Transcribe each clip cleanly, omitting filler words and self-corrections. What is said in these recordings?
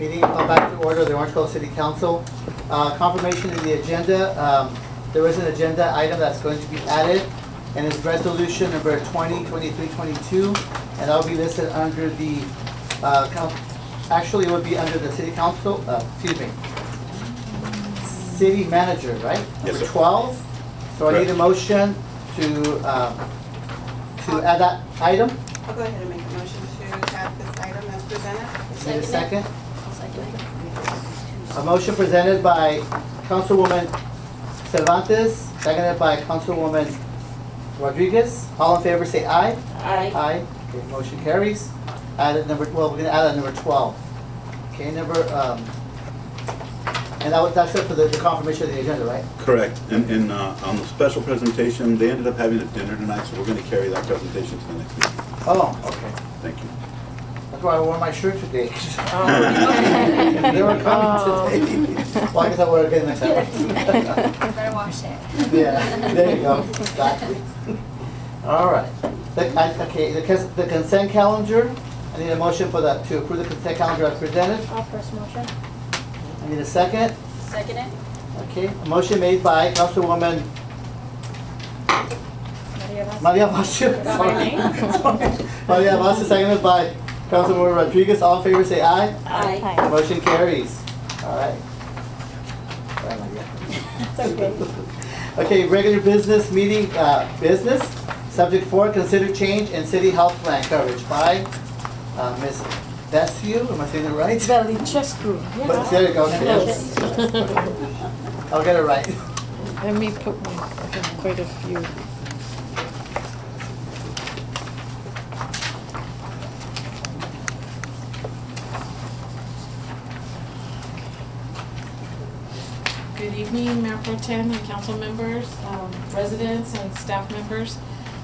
Meeting called back to order, the Orange Grove City Council. Confirmation of the agenda. There is an agenda item that's going to be added, and it's resolution number 2023-22, and that will be listed under the, actually it would be under the City Council, City Manager, right? Yes, Number sir. 12. So I need a motion to add that item. I'll go ahead and make a motion to add this item as presented. Need a second? I'll second it. A motion presented by Councilwoman Cervantes, seconded by Councilwoman Rodriguez. All in favor say aye. Aye. Aye. Okay, motion carries. Added number, well, we're gonna add that number 12. Okay, and that's it for the confirmation of the agenda, right? Correct. And on the special presentation, they ended up having a dinner tonight, so we're going to carry that presentation to the next meeting. Oh, okay. Thank you. That's why I wore my shirt today. They were coming today. Well, I guess I wear it again next time. Better wash it. Yeah, there you go. Exactly. All right. Okay, the consent calendar. I need a motion for that, to approve the consent calendar as presented. I'll first motion. I need a second. Second it. Okay, a motion made by Councilwoman Maria Vacio. Sorry. Maria Vacio, seconded by Councilwoman Rodriguez. All in favor say aye. Aye. Motion carries. All right. It's okay. Okay, regular business meeting, business. Subject 4, consider change in city health plan coverage by Ms. Vacio. Am I saying it right? Valichescu. But there you go. Yes. I'll get it right. Let me put one, I have quite a few. Good evening, Mayor Pro Tem and council members, residents and staff members.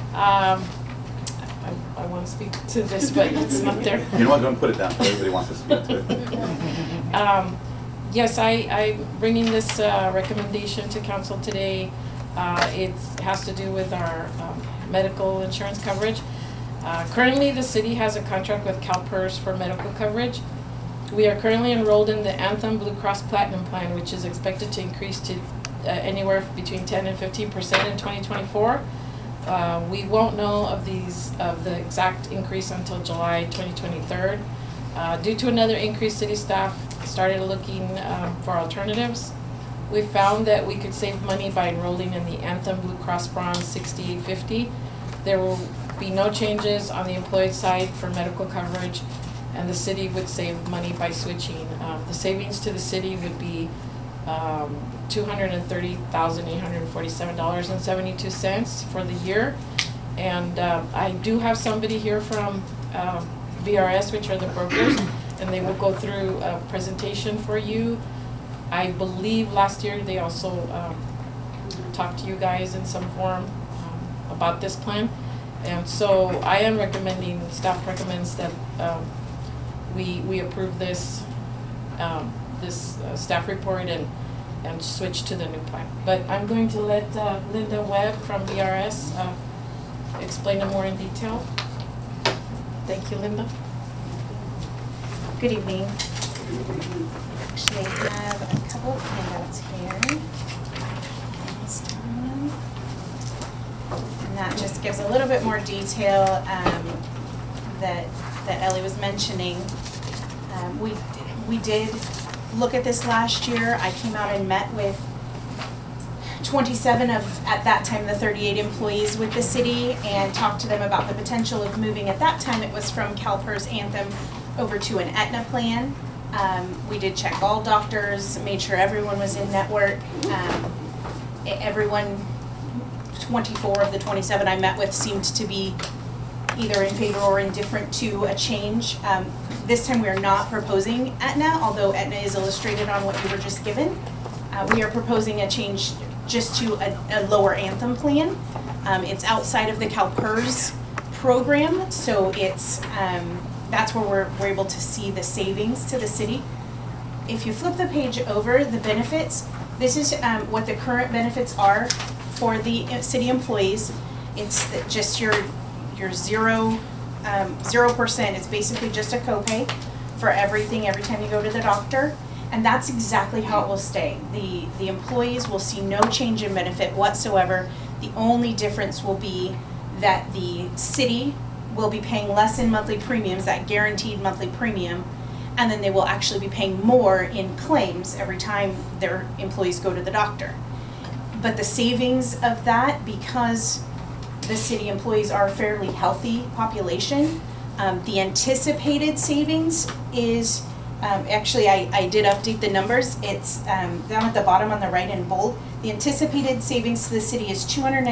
I want to speak to this, but it's not there. You know what? Don't put it down. Everybody wants to speak to it. Yes, I'm bringing this recommendation to council today. It has to do with our medical insurance coverage. Currently, the city has a contract with CalPERS for medical coverage. We are currently enrolled in the Anthem Blue Cross Platinum Plan, which is expected to increase to anywhere between 10 and 15% in 2024. We won't know of the exact increase until July 2023. Due to another increase, city staff started looking for alternatives. We found that we could save money by enrolling in the Anthem Blue Cross Bronze 6850. There will be no changes on the employee side for medical coverage, and the city would save money by switching. The savings to the city would be $230,847.72 for the year. And I do have somebody here from VRS, which are the brokers, and they will go through a presentation for you. I believe last year they also talked to you guys in some form about this plan. And so I am recommending, staff recommends that we approve this staff report and switch to the new plan. But I'm going to let Linda Webb from VRS explain it more in detail. Thank you, Linda. Good evening. Actually, I have a couple of handouts here. This time. And that just gives a little bit more detail that Ellie was mentioning. We did look at this last year. I came out and met with 27 of, at that time, the 38 employees with the city and talked to them about the potential of moving. At that time, it was from CalPERS Anthem over to an Aetna plan. We did check all doctors, made sure everyone was in network. Everyone, 24 of the 27 I met with seemed to be either in favor or indifferent to a change. This time we are not proposing Aetna, although Aetna is illustrated on what you were just given. We are proposing a change just to a lower Anthem plan. It's outside of the CalPERS program, so it's that's where we're able to see the savings to the city. If you flip the page over, the benefits, this is what the current benefits are for the city employees. It's just your 0%. It's basically just a copay for everything every time you go to the doctor. And that's exactly how it will stay. The employees will see no change in benefit whatsoever. The only difference will be that the city will be paying less in monthly premiums, that guaranteed monthly premium, and then they will actually be paying more in claims every time their employees go to the doctor. But the savings of that, because the city employees are a fairly healthy population, the anticipated savings is, actually I did update the numbers. It's down at the bottom on the right in bold. The anticipated savings to the city is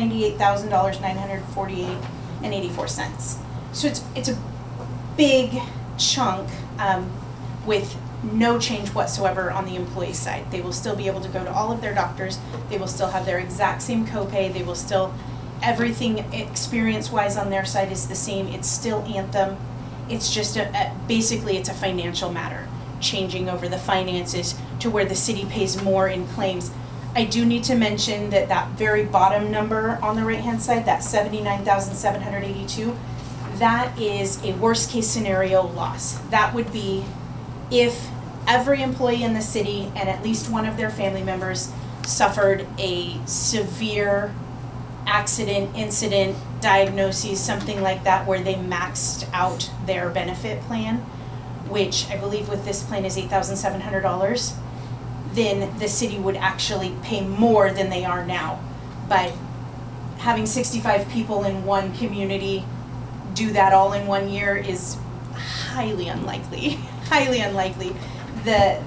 $298,948.84. So it's a big chunk with no change whatsoever on the employee side. They will still be able to go to all of their doctors. They will still have their exact same copay. They will still, everything experience-wise on their side is the same. It's still Anthem. It's just basically it's a financial matter, changing over the finances to where the city pays more in claims. I do need to mention that that very bottom number on the right-hand side, that $79,782, that is a worst-case scenario loss. That would be if every employee in the city and at least one of their family members suffered a severe accident, incident, diagnosis, something like that, where they maxed out their benefit plan, which I believe with this plan is $8,700, then the city would actually pay more than they are now. But having 65 people in one community do that all in 1 year is highly unlikely, highly unlikely. The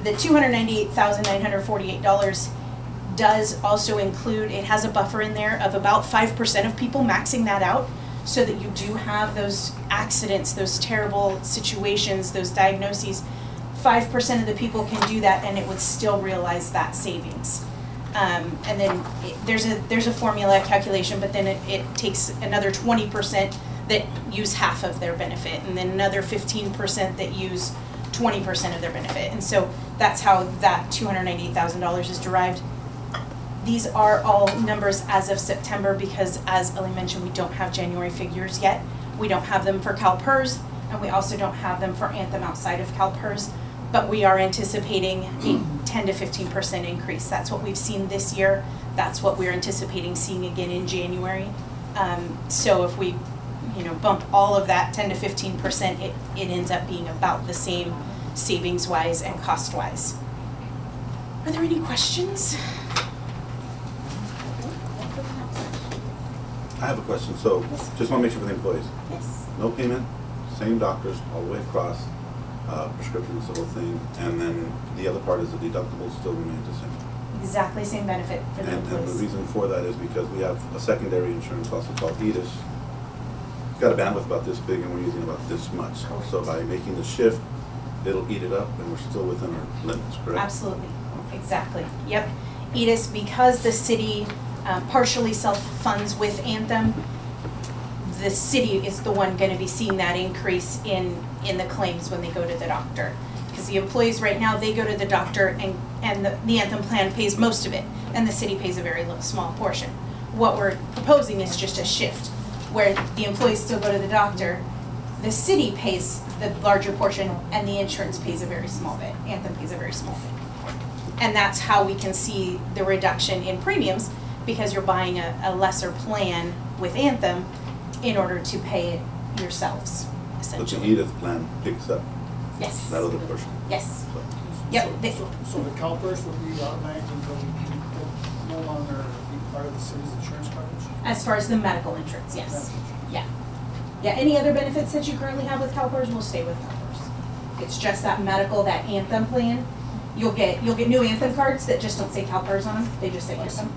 $298,948 does also include, it has a buffer in there of about 5% of people maxing that out, so that you do have those accidents, those terrible situations, those diagnoses. 5% of the people can do that and it would still realize that savings. And then there's a formula calculation, but then it takes another 20% that use half of their benefit, and then another 15% that use 20% of their benefit. And so that's how that $298,000 is derived. These are all numbers as of September because, as Ellie mentioned, we don't have January figures yet. We don't have them for CalPERS, and we also don't have them for Anthem outside of CalPERS. But we are anticipating a 10 to 15% increase. That's what we've seen this year. That's what we're anticipating seeing again in January. So if we, bump all of that 10 to 15%, it ends up being about the same savings-wise and cost-wise. Are there any questions? I have a question. So just want to make sure for the employees. Yes. No payment, same doctors all the way across, prescriptions, the whole thing, and then the other part is the deductible still remains the same. Exactly same benefit for the And the employees. reason for that is because we have a secondary insurance also called HEDIS. It's got a bandwidth about this big and we're using about this much. So by making the shift, it'll eat it up and we're still within our limits, correct? Absolutely, exactly, yep. EDIS, because the city partially self-funds with Anthem, the city is the one gonna be seeing that increase in the claims when they go to the doctor. Because the employees right now, they go to the doctor and the Anthem plan pays most of it, and the city pays a very small portion. What we're proposing is just a shift, where the employees still go to the doctor, the city pays the larger portion, and the insurance pays a very small bit. Anthem pays a very small bit. And that's how we can see the reduction in premiums, because you're buying a lesser plan with Anthem in order to pay it yourselves, But the essentially. HEDIS plan picks up Yes. that other portion. Yes. So, Yep. So the CalPERS would be automatically no longer be part of the city's insurance coverage? As far as the medical insurance, yes. Medical insurance. Yeah. Yeah, any other benefits that you currently have with CalPERS will stay with CalPERS. It's just that medical, that Anthem plan. You'll get new Anthem cards that just don't say CalPERS on them, they just say Anthem.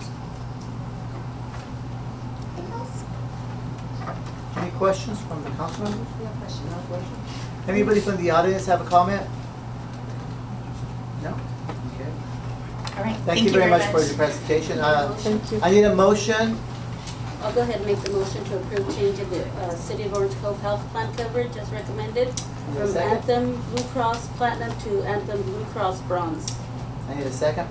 Any questions from the council members? No question. Anybody from the audience have a comment? No? Okay. All right, Thank you very much for your presentation. Thank you. I need a motion. I'll go ahead and make the motion to approve change of the City of Orange Cove health plan coverage as recommended Need a from second? Anthem Blue Cross Platinum to Anthem Blue Cross Bronze. I need a second.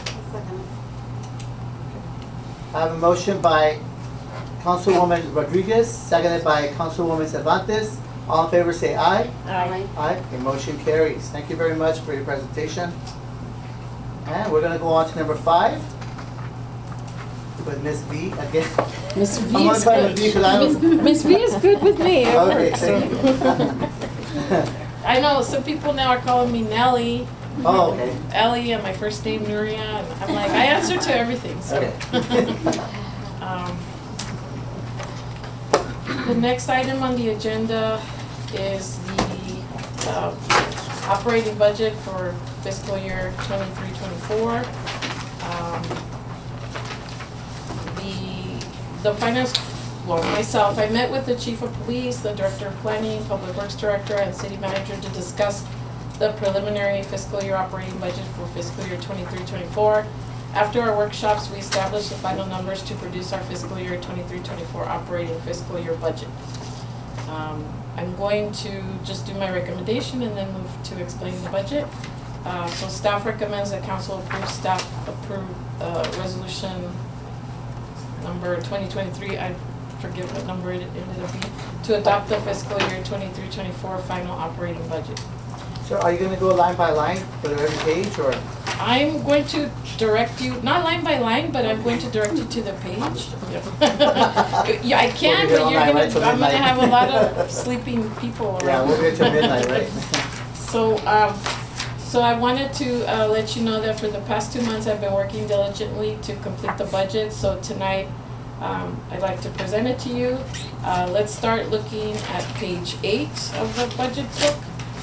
I have a motion by Councilwoman Rodriguez, seconded by Councilwoman Cervantes. All in favor say aye. Aye. Aye, okay, motion carries. Thank you very much for your presentation. And we're gonna go on to number 5 with Ms. V again. Miss I'm V gonna is try good. Ms. V 'cause I don't- Miss V is good with me. It Okay, works. thank you. I know some people now are calling me Nelly, Oh, okay. Ellie, and my first name Nuria, and I'm like, I answer to everything. So. Okay. The next item on the agenda is the operating budget for fiscal year 23-24. The finance, well, myself, I met with the chief of police, the director of planning, public works director, and city manager to discuss the preliminary fiscal year operating budget for fiscal year 23-24. After our workshops, we established the final numbers to produce our fiscal year 23-24 operating fiscal year budget. I'm going to just do my recommendation and then move to explaining the budget. So staff recommends that council approve resolution number 2023, I forget what number it ended up being, to adopt the fiscal year 23-24 final operating budget. So are you gonna go line by line for every page, or? I'm going to direct you, not line by line, but I'm going to direct you to the page. Yeah, I can, We'll be here but all you're night, gonna, right, till I'm gonna midnight. have a lot of sleeping people Yeah, around. we'll be till midnight, right? So I wanted to let you know that for the past 2 months, I've been working diligently to complete the budget. So tonight, I'd like to present it to you. Let's start looking at page 8 of the budget book.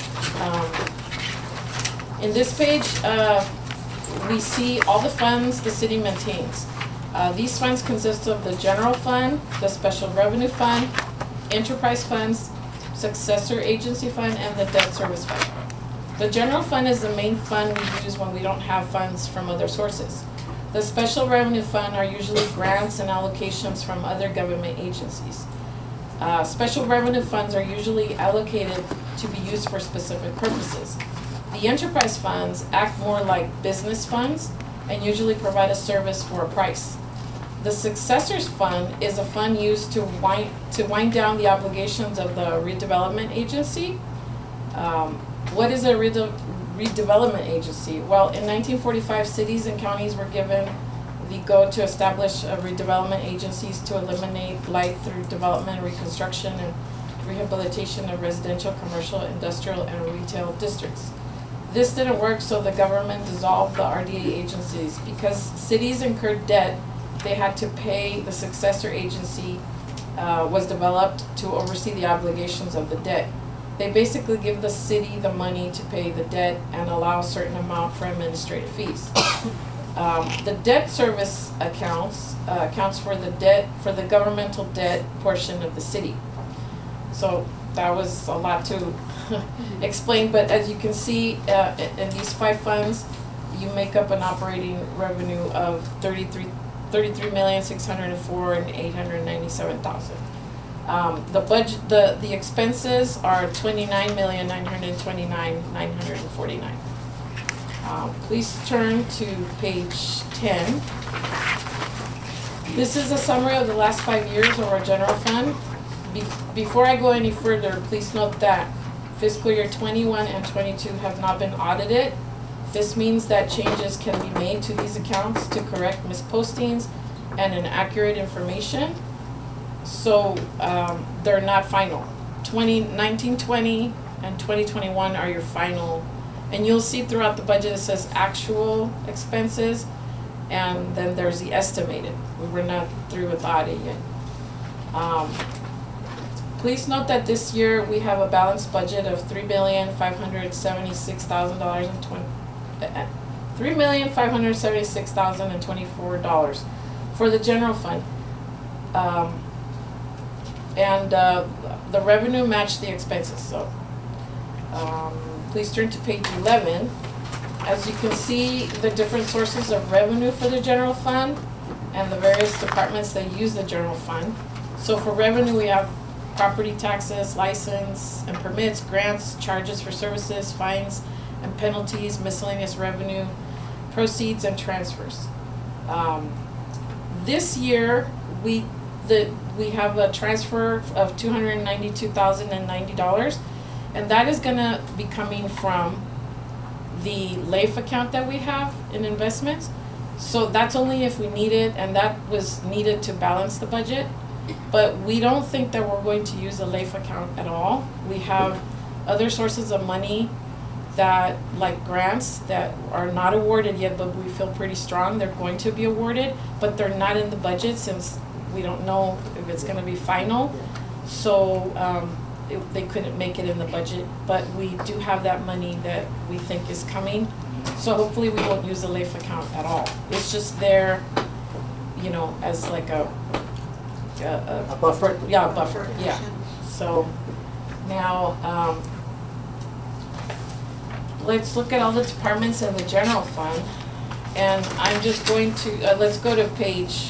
In this page, we see all the funds the city maintains. These funds consist of the general fund, the special revenue fund, enterprise funds, successor agency fund, and the debt service fund. The general fund is the main fund we use when we don't have funds from other sources. The special revenue fund are usually grants and allocations from other government agencies. Special revenue funds are usually allocated to be used for specific purposes. The enterprise funds act more like business funds and usually provide a service for a price. The successors fund is a fund used to wind down the obligations of the redevelopment agency. What is a redevelopment agency? Well, in 1945, cities and counties were given the go to establish redevelopment agencies to eliminate blight through development, reconstruction, and rehabilitation of residential, commercial, industrial, and retail districts. This didn't work, so the government dissolved the RDA agencies. Because cities incurred debt, they had to pay the successor agency was developed to oversee the obligations of the debt. They basically give the city the money to pay the debt and allow a certain amount for administrative fees. The debt service accounts for the debt, for the governmental debt portion of the city. So that was a lot to explain, but as you can see, in these 5 funds, you make up an operating revenue of $33,604,897,000. The budget, the expenses are $29,929,949. Please turn to page 10. This is a summary of the last 5 years of our general fund. Before I go any further, please note that fiscal year 21 and 22 have not been audited. This means that changes can be made to these accounts to correct mispostings and inaccurate information. So they're not final. 2019-20 and 2021 are your final. And you'll see throughout the budget it says actual expenses, and then there's the estimated. We were not through with the audit yet. Please note that this year we have a balanced budget of $3,576,024 for the general fund. The revenue matched the expenses. So please turn to page 11. As you can see, the different sources of revenue for the general fund and the various departments that use the general fund. So for revenue, we have property taxes, license and permits, grants, charges for services, fines and penalties, miscellaneous revenue, proceeds and transfers. This year, we we have a transfer of $292,090, and that is gonna be coming from the LAIF account that we have in investments. So that's only if we need it, and that was needed to balance the budget. But we don't think that we're going to use the LAIF account at all. We have other sources of money that, like grants, that are not awarded yet, but we feel pretty strong they're going to be awarded, but they're not in the budget since we don't know if it's gonna be final. So, they couldn't make it in the budget, but we do have that money that we think is coming. So hopefully we won't use the LAIF account at all. It's just there, you know, as like a buffer? Yeah, a buffer, yeah. So now, let's look at all the departments in the general fund. And I'm just going to, let's go to page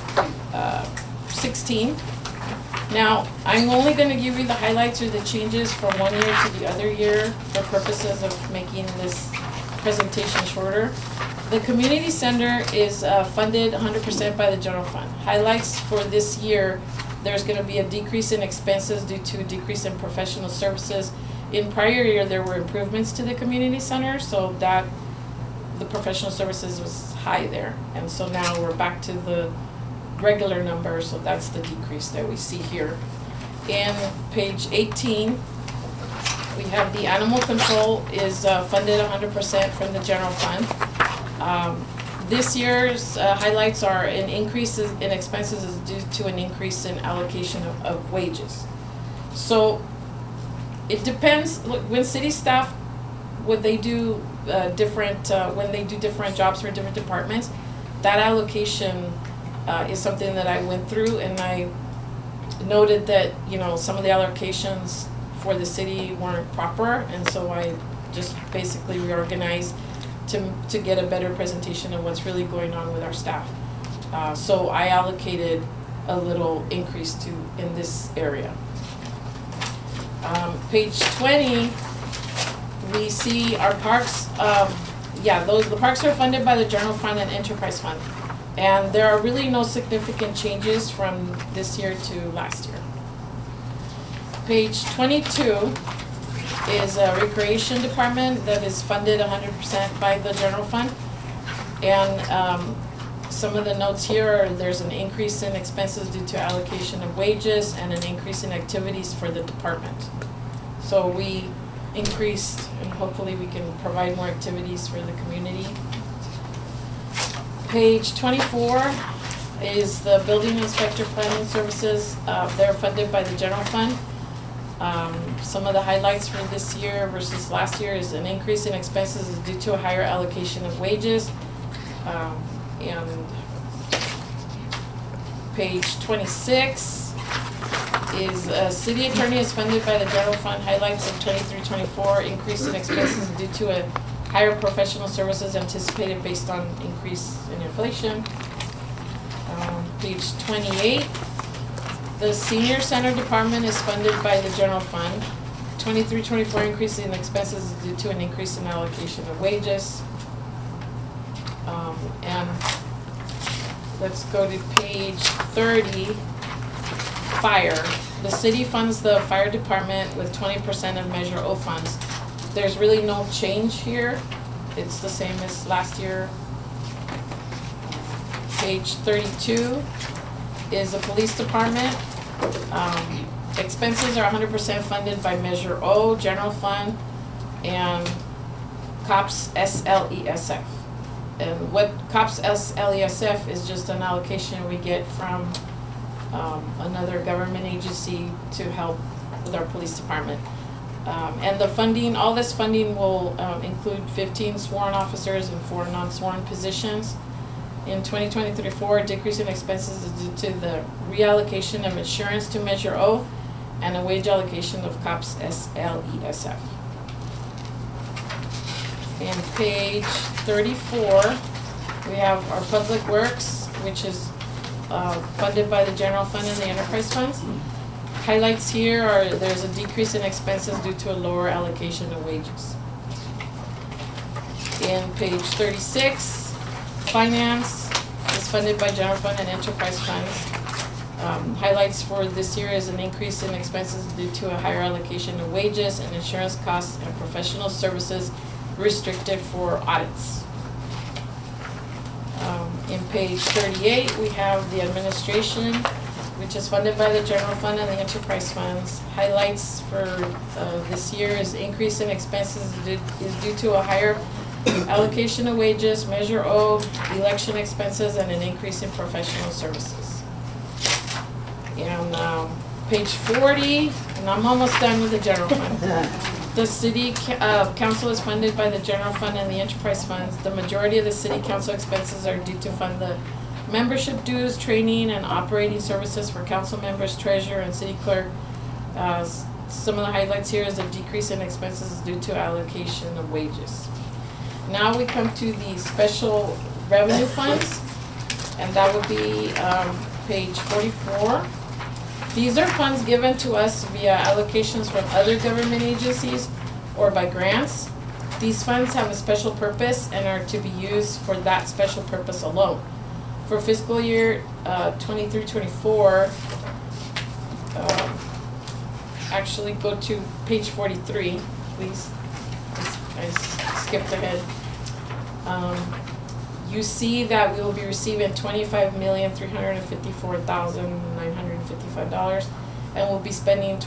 16. Now, I'm only gonna give you the highlights or the changes from one year to the other year for purposes of making this presentation shorter. The community center is funded 100% by the general fund. Highlights for this year, there's gonna be a decrease in expenses due to a decrease in professional services. In prior year, there were improvements to the community center, so that the professional services was high there. And so now we're back to the regular number, so that's the decrease that we see here. In page 18, we have the animal control is funded 100% from the general fund. This year's highlights are an increase in expenses is due to an increase in allocation of wages. So it depends, when city staff, when they do different jobs for different departments, that allocation is something that I went through, and I noted that, you know, some of the allocations for the city weren't proper, and so I just basically reorganized to get a better presentation of what's really going on with our staff. So I allocated a little increase in this area. Page 20, we see our parks. The parks are funded by the general fund and enterprise fund. And there are really no significant changes from this year to last year. Page 22 is a recreation department that is funded 100% by the general fund. And some of the notes here are there's an increase in expenses due to allocation of wages and an increase in activities for the department. So we increased, and hopefully we can provide more activities for the community. Page 24 is the building inspector planning services. They're funded by the general fund. Some of the highlights for this year versus last year is an increase in expenses is due to a higher allocation of wages. And page 26 is city attorney is funded by the general fund. Highlights of 23-24 increase in expenses due to a higher professional services anticipated based on increase in inflation. Page 28, the senior center department is funded by the general fund. 23-24 increase in expenses is due to an increase in allocation of wages. And let's go to page 30, fire. The city funds the fire department with 20% of Measure O funds. There's really no change here. It's the same as last year. Page 32 is the police department. Expenses are 100% funded by Measure O, general fund, and COPS SLESF. And what COPS SLESF is just an allocation we get from another government agency to help with our police department. And the funding, all this funding will include 15 sworn officers and 4 non-sworn positions. In 2023-24, a decrease in expenses is due to the reallocation of insurance to Measure O and a wage allocation of COPS SLESF. In page 34, we have our public works, which is funded by the general fund and the enterprise funds. Highlights here are there's a decrease in expenses due to a lower allocation of wages. In page 36, finance is funded by general fund and enterprise funds. Highlights for this year is an increase in expenses due to a higher allocation of wages and insurance costs and professional services restricted for audits. In page 38, we have the administration, which is funded by the general fund and the enterprise funds. Highlights for this year is increase in expenses is due to a higher allocation of wages, Measure O, election expenses, and an increase in professional services. And page 40, and I'm almost done with the general fund. The city council is funded by the general fund and the enterprise funds. The majority of the city council expenses are due to fund the membership dues, training, and operating services for council members, treasurer, and city clerk. Some of the highlights here is a decrease in expenses due to allocation of wages. Now we come to the special revenue funds, and that would be page 44. These are funds given to us via allocations from other government agencies or by grants. These funds have a special purpose and are to be used for that special purpose alone. For fiscal year 23-24, actually go to page 43, please. I skipped ahead. You see that we will be receiving $25,354,955 and we'll be spending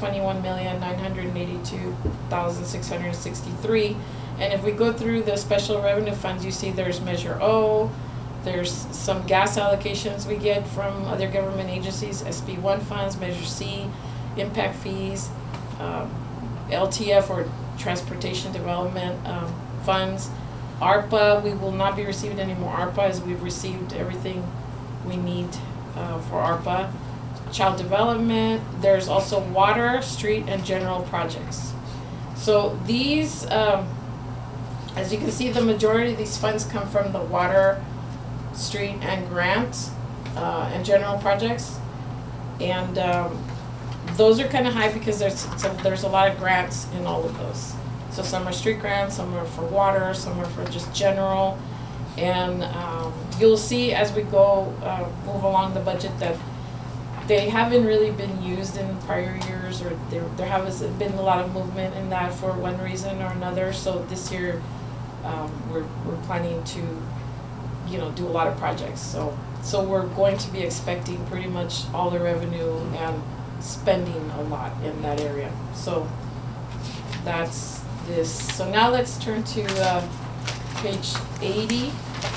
$21,982,663. And if we go through the special revenue funds, you see there's Measure O, there's some gas allocations we get from other government agencies, SB1 funds, Measure C, impact fees, LTF or Transportation Development funds. ARPA, we will not be receiving any more ARPA as we've received everything we need for ARPA. Child development, there's also water, street, and general projects. So these, as you can see, the majority of these funds come from the water, street, and grants, and general projects. And those are kind of high because there's a lot of grants in all of those. So some are street grants, some are for water, some are for just general. And you'll see as we go move along the budget that they haven't really been used in prior years, or there hasn't been a lot of movement in that for one reason or another. So this year we're planning to, do a lot of projects. So we're going to be expecting pretty much all the revenue and spending a lot in that area. So that's this. So now let's turn to page 80.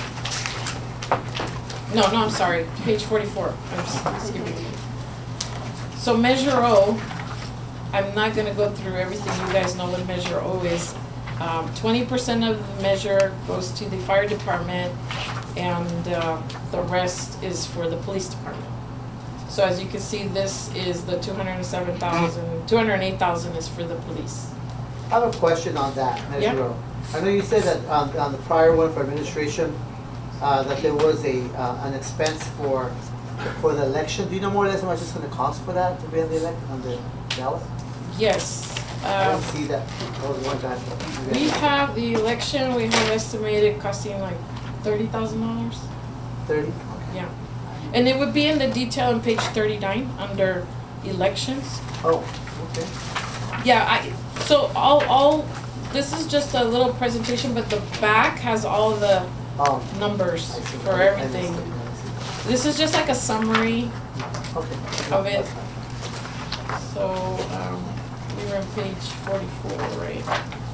No, I'm sorry, page 44. I'm skipping. So Measure O, I'm not going to go through everything. You guys know what Measure O is. 20% of the measure goes to the fire department, and the rest is for the police department. So as you can see, this is the $208,000 is for the police. I have a question on that, Measure O. I know you said that on the prior one for administration, that there was an expense for the election. Do you know more or less how much it's going to cost for that to be on the ballot? Yes. I don't see that. We have the election. We have estimated costing like $30,000. 30. Okay. Yeah, and it would be in the detail on page 39 under elections. Oh, okay. Yeah, so all this is just a little presentation, but the back has all the numbers for everything. This is just like a summary of it. So we were on page 44, right?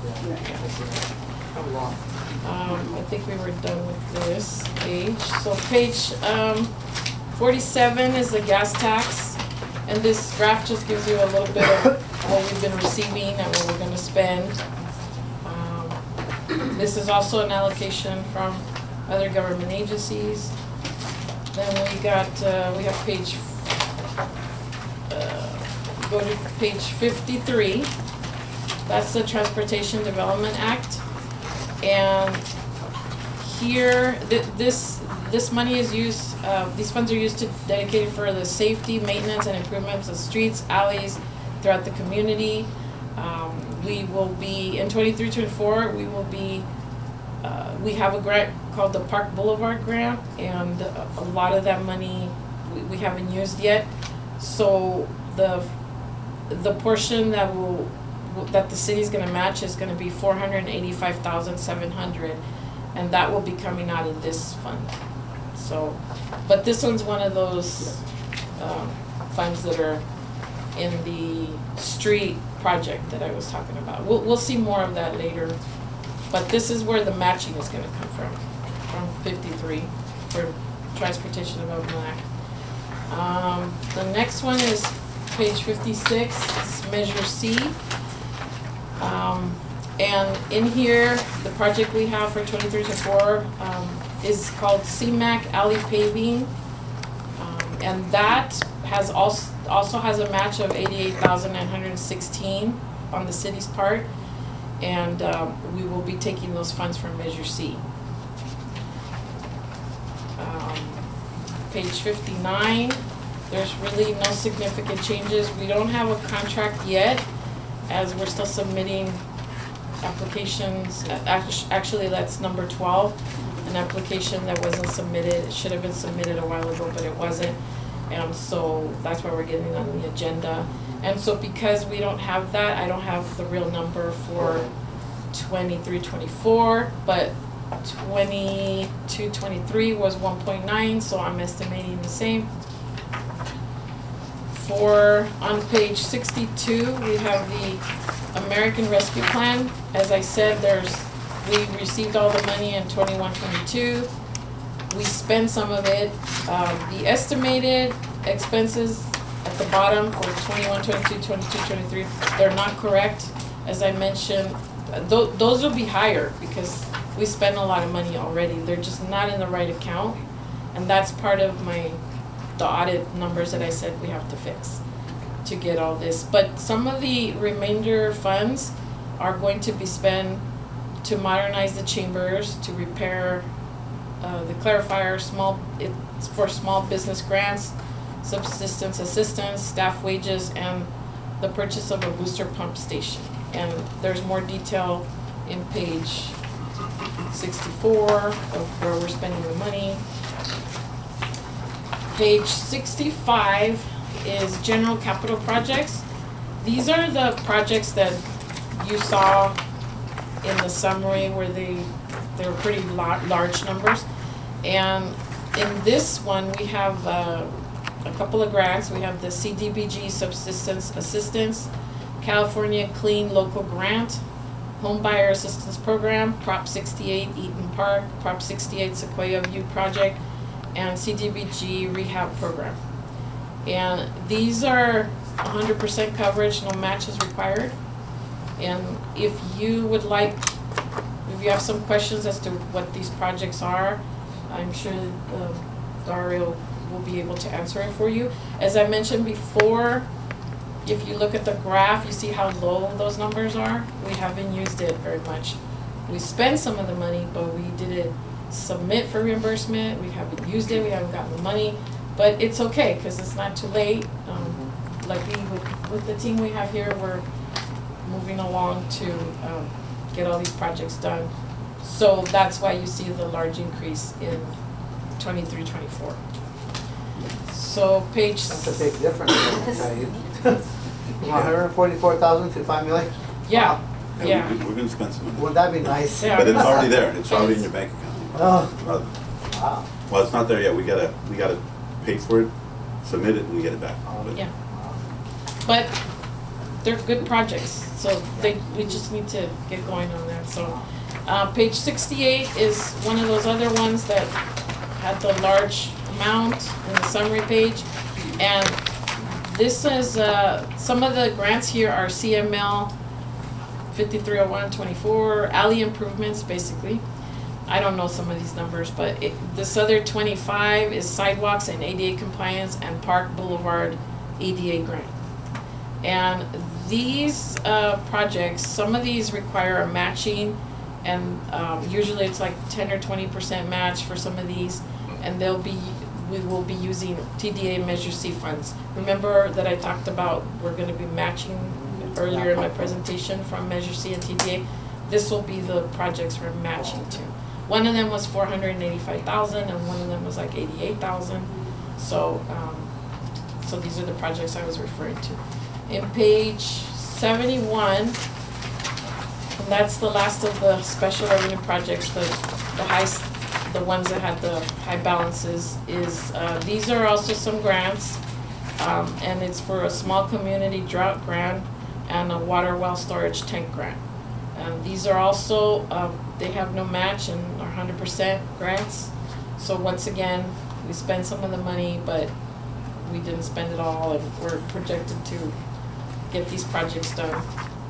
I think we were done with this page. So page 47 is the gas tax, and this graph just gives you a little bit of what we've been receiving and what we're going to spend. This is also an allocation from other government agencies. Then we have page, go to page 53. That's the Transportation Development Act. And here, this money is used, these funds are used to dedicated for the safety, maintenance, and improvements of streets, alleys throughout the community. We will be, in 23-24, we will be, we have a grant called the Park Boulevard Grant, and a lot of that money we haven't used yet. So the portion that the city's gonna match is gonna be 485,700, and that will be coming out of this fund. So, but this one's one of those funds that are in the street project that I was talking about. We'll see more of that later, but this is where the matching is gonna come from 53 for transportation development act. The next one is page 56, it's Measure C. And in here, the project we have for 23-24 is called CMAC Alley Paving. And that has also has a match of 88,916 on the city's part. And we will be taking those funds from Measure C. Page 59, there's really no significant changes. We don't have a contract yet, as we're still submitting applications. Actually, that's number 12, an application that wasn't submitted. It should have been submitted a while ago, but it wasn't. And so that's why we're getting on the agenda. And so because we don't have that, I don't have the real number for 23-24, but 22-23 was 1.9, so I'm estimating the same. On page 62, we have the American Rescue Plan. As I said, we received all the money in 21-22. We spent some of it. The estimated expenses at the bottom for 21-22, 22-23, they're not correct. As I mentioned, those will be higher because we spent a lot of money already. They're just not in the right account, and that's part of the audit numbers that I said we have to fix to get all this. But some of the remainder funds are going to be spent to modernize the chambers, to repair the clarifier, it's for small business grants, subsistence assistance, staff wages, and the purchase of a booster pump station. And there's more detail in page 64 of where we're spending the money. Page 65 is general capital projects. These are the projects that you saw in the summary where they were pretty large numbers. And in this one, we have a couple of grants. We have the CDBG Subsistence Assistance, California Clean Local Grant, Home Buyer Assistance Program, Prop 68 Eaton Park, Prop 68 Sequoia View Project, and CDBG Rehab Program. And these are 100% coverage, no match is required. And if you would like, if you have some questions as to what these projects are, I'm sure Dario will be able to answer it for you. As I mentioned before, if you look at the graph, you see how low those numbers are. We haven't used it very much. We spent some of the money, but we didn't submit for reimbursement. We haven't used it, we haven't gotten the money, but it's okay because it's not too late. Luckily with the team we have here, we're moving along to get all these projects done. So that's why you see the large increase in 23-24. So page. That's a big difference, I can tell you. From 144,000 to 5 million? Yeah, Yeah, yeah. we're gonna spend some money. Wouldn't that be nice? Yeah. But it's already there, it's already in your bank account. Oh, wow. Well, it's not there yet, we gotta pay for it, submit it, and we get it back. But Yeah. But they're good projects, so we just need to get going on that. So page 68 is one of those other ones that had the large amount in the summary page. And this is, some of the grants here are CML 5301-24, alley improvements, basically. I don't know some of these numbers, but this other 25 is sidewalks and ADA compliance and Park Boulevard ADA grant. And these projects, some of these require a matching, and usually it's like 10 or 20% match for some of these, and we will be using TDA Measure C funds. Remember that I talked about we're going to be matching earlier in my presentation from Measure C and TDA. This will be the projects we're matching to. One of them was 485,000, and one of them was like 88,000. So, so these are the projects I was referring to. In page 71, and that's the last of the special revenue projects, the ones that had the high balances, is, these are also some grants, and it's for a small community drought grant and a water well storage tank grant. These are also, they have no match and are 100% grants. So once again, we spent some of the money, but we didn't spend it all, and we're projected to get these projects done.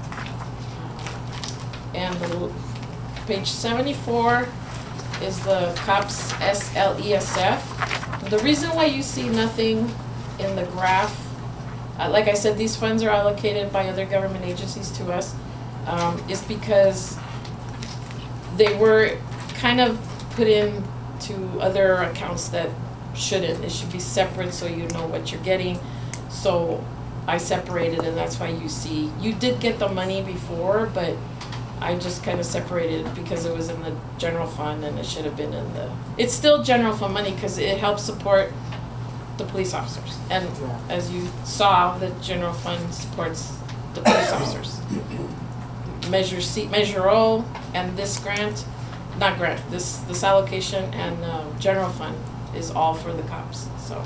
And page 74 is the COPS SLESF. The reason why you see nothing in the graph, like I said, these funds are allocated by other government agencies to us, is because they were kind of put in to other accounts that shouldn't. It should be separate so you know what you're getting. So I separated, and that's why you see, you did get the money before, but I just kind of separated it because it was in the general fund and it should have been in the, it's still general fund money because it helps support the police officers. And as you saw, the general fund supports the police officers. Measure C, Measure O, and this grant, not grant, this allocation and general fund is all for the cops. So,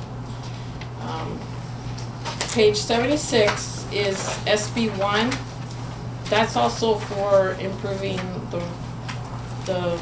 page 76 is SB1. That's also for improving the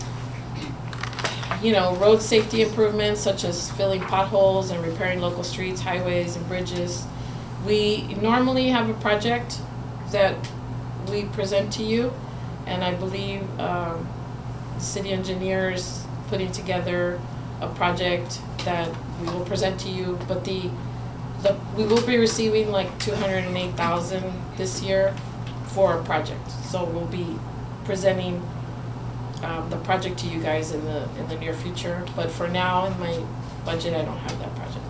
road safety improvements, such as filling potholes and repairing local streets, highways, and bridges. We normally have a project that we present to you, and I believe the city engineer is putting together a project that we will present to you, but we will be receiving like $208,000 this year for a project. So we'll be presenting the project to you guys in the near future. But for now, in my budget, I don't have that project.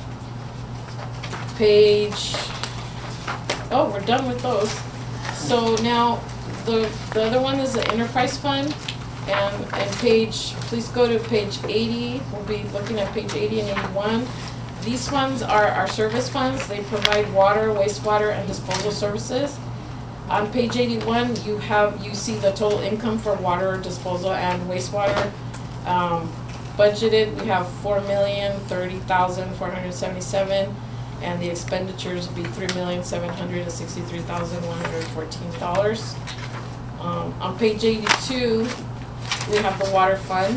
Page, oh, we're done with those. So now the other one is the enterprise fund, and please go to page 80. We'll be looking at page 80 and 81. These funds are our service funds. They provide water, wastewater, and disposal services. On page 81, you see the total income for water disposal and wastewater. Budgeted, we have $4,030,477, and the expenditures will be $3,763,114. On page 82, we have the water fund.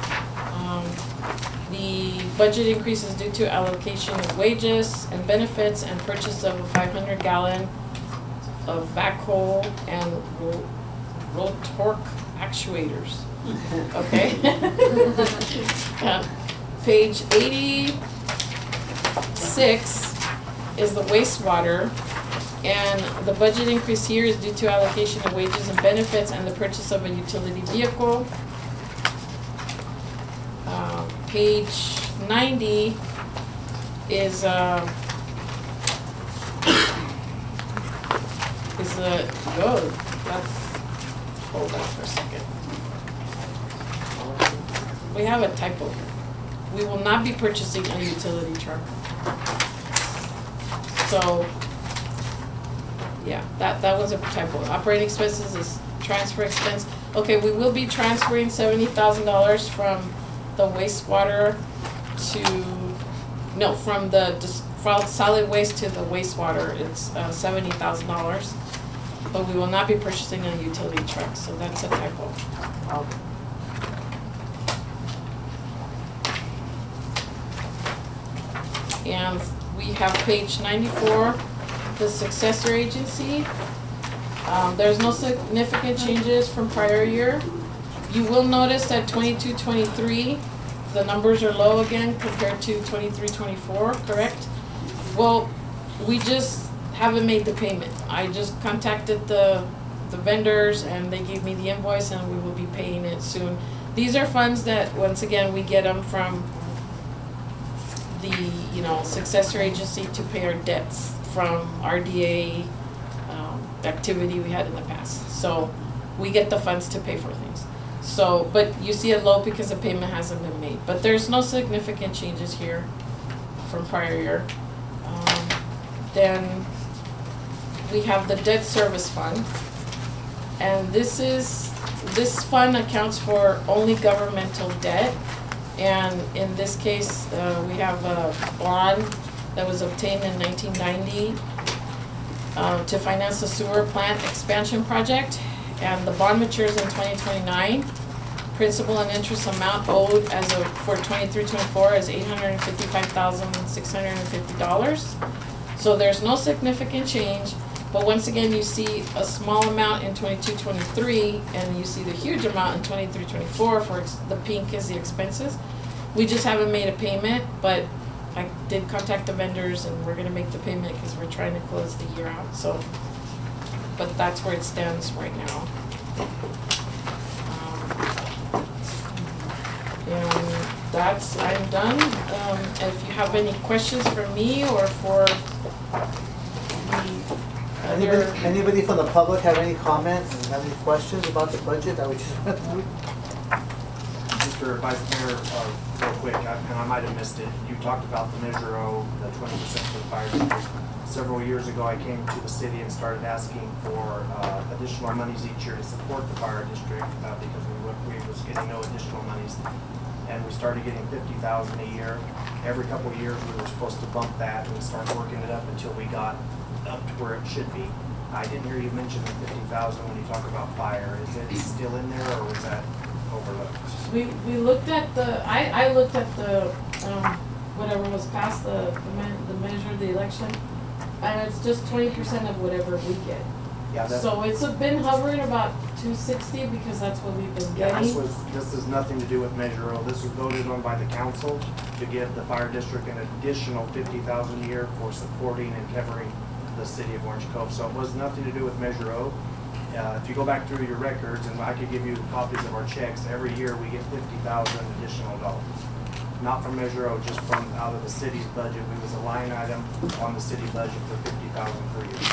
The budget increase is due to allocation of wages and benefits and purchase of a 500-gallon of backhoe and Rotork actuators. Okay. Page 86 is the wastewater, and the budget increase here is due to allocation of wages and benefits and the purchase of a utility vehicle. Page 90 is hold on for a second. We have a typo here. We will not be purchasing a utility truck. So, yeah, that was a typo. Operating expenses is transfer expense. Okay, we will be transferring $70,000 from the wastewater from the solid waste to the wastewater. It's $70,000. But we will not be purchasing a utility truck, so that's a typo. And we have page 94, the successor agency. There's no significant changes from prior year. You will notice that 22-23, the numbers are low again compared to 23-24, correct? Well, we just haven't made the payment. I just contacted the vendors and they gave me the invoice, and we will be paying it soon. These are funds that, once again, we get them from the successor agency to pay our debts from RDA activity we had in the past. So we get the funds to pay for things. So, but you see it low because the payment hasn't been made. But there's no significant changes here. from prior year. Then we have the debt service fund. And this fund accounts for only governmental debt. And in this case, we have a bond that was obtained in 1990 to finance the sewer plant expansion project. And the bond matures in 2029. Principal and interest amount owed as of for 23-24 is $855,650. So there's no significant change, but once again, you see a small amount in 22-23, and you see the huge amount in 23-24 for the pink is the expenses. We just haven't made a payment, but I did contact the vendors, and we're gonna make the payment because we're trying to close the year out. So, but that's where it stands right now. And that's, I'm done. If you have any questions for me or for the other. Anybody from the public have any comments and have any questions about the budget that we just went through? Mr. Vice Mayor, real quick, and I might have missed it, you talked about the Measure O, the 20% for the fire district. Several years ago, I came to the city and started asking for additional monies each year to support the fire district because we was getting no additional monies. And we started getting $50,000 a year. Every couple of years, we were supposed to bump that and start working it up until we got up to where it should be. I didn't hear you mention the $50,000 when you talk about fire. Is it still in there, or was that overlooked? We looked at the, I looked at the, whatever was passed, the measure, the election, and it's just 20% of whatever we get. Yeah, So it's been hovering about 260 because that's what we've been yeah, getting. this has nothing to do with Measure O. This was voted on by the council to give the fire district an additional $50,000 a year for supporting and covering the city of Orange Cove. So it was nothing to do with Measure O. If you go back through your records, and I could give you copies of our checks, every year we get $50,000 additional dollars. Not from Measure O, just from out of the city's budget. We was a line item on the city budget for $50,000 per year.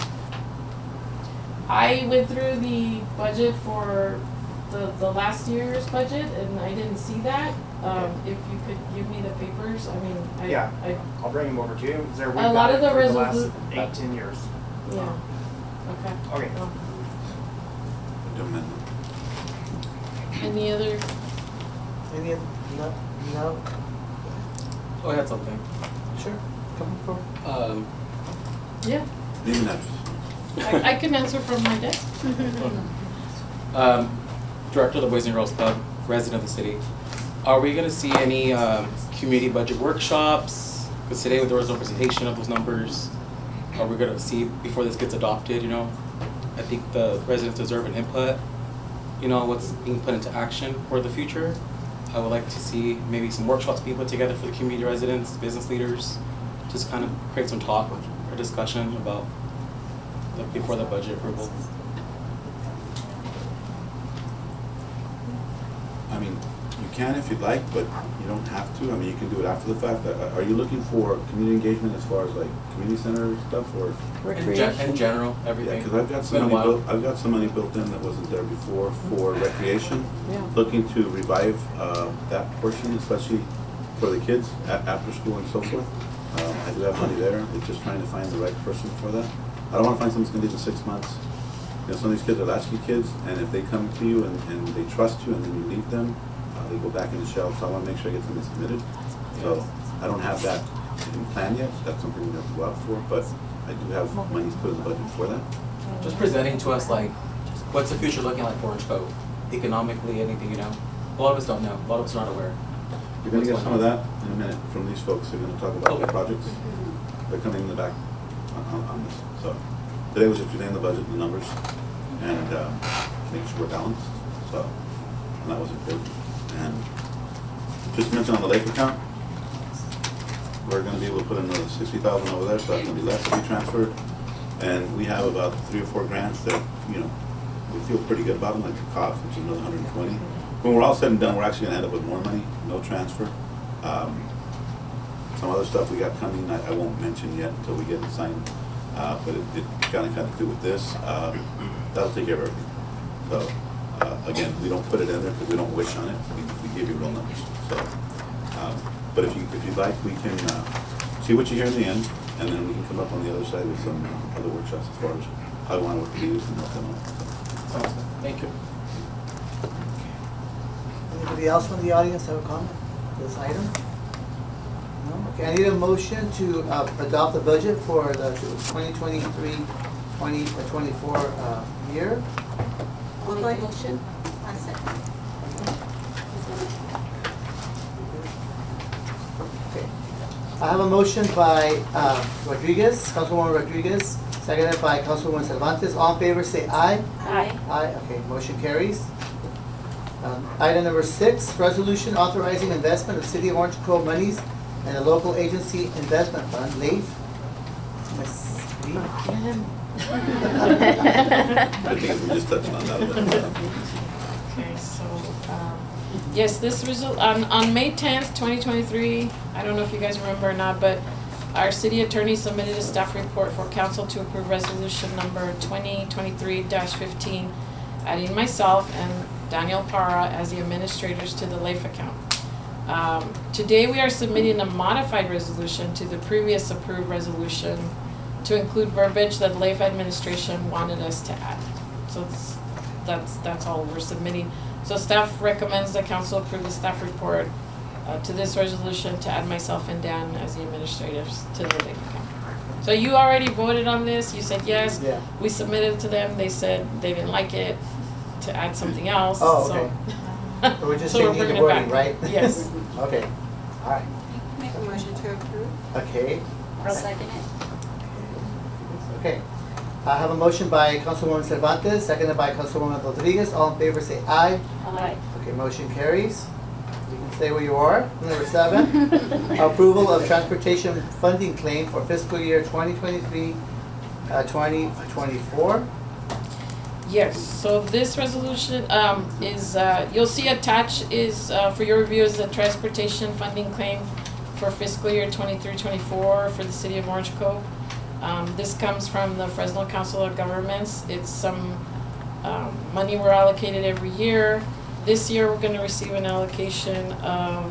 I went through the budget for the last year's budget, and I didn't see that. If you could give me the papers, I mean, Yeah, I'll bring them over to you. We've A lot got of the it for the last resolu- 8-10 years. yeah, okay. Okay. Oh. Amendment. Any other, Any, no, no? Oh, I had something. Sure, come forward. yeah, Name and address. I can answer from my desk. Director of the Boys and Girls Club, resident of the city. Are we gonna see any community budget workshops? Because today there was no presentation of those numbers. Are we gonna see before this gets adopted, you know? I think the residents deserve an input, you know, what's being put into action for the future. I would like to see maybe some workshops being put together for the community residents, business leaders, just kind of create some talk or discussion about before the budget approval. I mean, you can if you'd like, but you don't have to. I mean, you can do it after the fact. Are you looking for community engagement as far as like community center stuff, or? In general, Yeah, everything. because I've got It's some been a money while. built. I've got some money built in that wasn't there before for recreation. Yeah. Looking to revive that portion, especially for the kids after school and so forth. I do have money there. It's just trying to find the right person for that. I don't want to find someone who's going to leave in 6 months. You know, some of these kids are latchkey kids, and if they come to you and they trust you and then you leave them, they go back in the shell. So I want to make sure I get them submitted. So I don't have that in plan yet. That's something we have to go out for, but I do have money put in the budget for that. Just presenting to us like, what's the future looking like for Orange Cove? Economically, anything, you know? A lot of us don't know. A lot of us are not aware. You're going to get some of that in a minute from these folks. They're going to talk about their projects. They're coming in the back on this. So today was just presenting the budget and the numbers and making sure we're balanced. So, and that was important. And just to mention on the lake account, we're going to be able to put another 60,000 over there, so that's going to be less to be transferred. And we have about 3 or 4 grants that, you know, we feel pretty good about them, like the COF, which is another 120. When we're all said and done, we're actually going to end up with more money, no transfer. Some other stuff we got coming, I won't mention yet until we get it signed, but it kind of to do with this. That'll take care of everything. So, again, we don't put it in there because we don't wish on it. We give you real numbers. So, but if you'd like, we can see what you hear in the end, and then we can come up on the other side with some other workshops as far as how we want to work with the youth and help them out. Sounds good. Thank you. Anybody else from the audience have a comment on this item? No? Okay, I need a motion to adopt the budget for the 2023-2024 year. I'll make the motion. I second. Okay. I have a motion by Rodriguez, Councilwoman Rodriguez, seconded by Councilwoman Cervantes. All in favor say aye. Aye. Aye, okay, motion carries. Item number 6, resolution authorizing investment of City of Orange Grove monies in the local agency investment fund, LAIF. Ms. Lee? I think we just touched on that a little bit. Okay, so, yes, this on May 10th, 2023, I don't know if you guys remember or not, but our city attorney submitted a staff report for council to approve resolution number 2023-15, adding myself and Daniel Parra as the administrators to the LAIF account. Today we are submitting a modified resolution to the previous approved resolution to include verbiage that LAIF administration wanted us to add. So that's all we're submitting. So staff recommends that council approve the staff report to this resolution to add myself and Dan as the administrators to the LAIF account. So you already voted on this, you said yes. Yeah. We submitted it to them, they said they didn't like it, to add something else, Oh, so. okay. So we're just So we're changing the bringing it wording, back. right? Yes. Okay, all right, Make a motion to approve. okay. I'll second it. Okay. I have a motion by Councilwoman Cervantes, seconded by Councilwoman Rodriguez. All in favor say aye. Aye. Okay, motion carries. You can stay where you are. Number 7, approval of transportation funding claim for fiscal year 2023-2024. Yes, so this resolution is, you'll see attached is, for your review, is the transportation funding claim for fiscal year 23-24 for the city of Orange Cove. This comes from the Fresno Council of Governments. It's some money we're allocated every year. This year, we're gonna receive an allocation of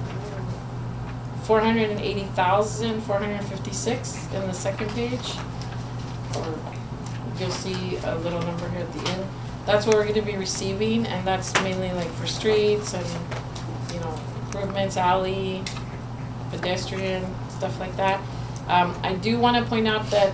$480,456 in the second page. You'll see a little number here at the end. That's what we're gonna be receiving, and that's mainly like for streets and, you know, improvements, alley, pedestrian, stuff like that. I do wanna point out that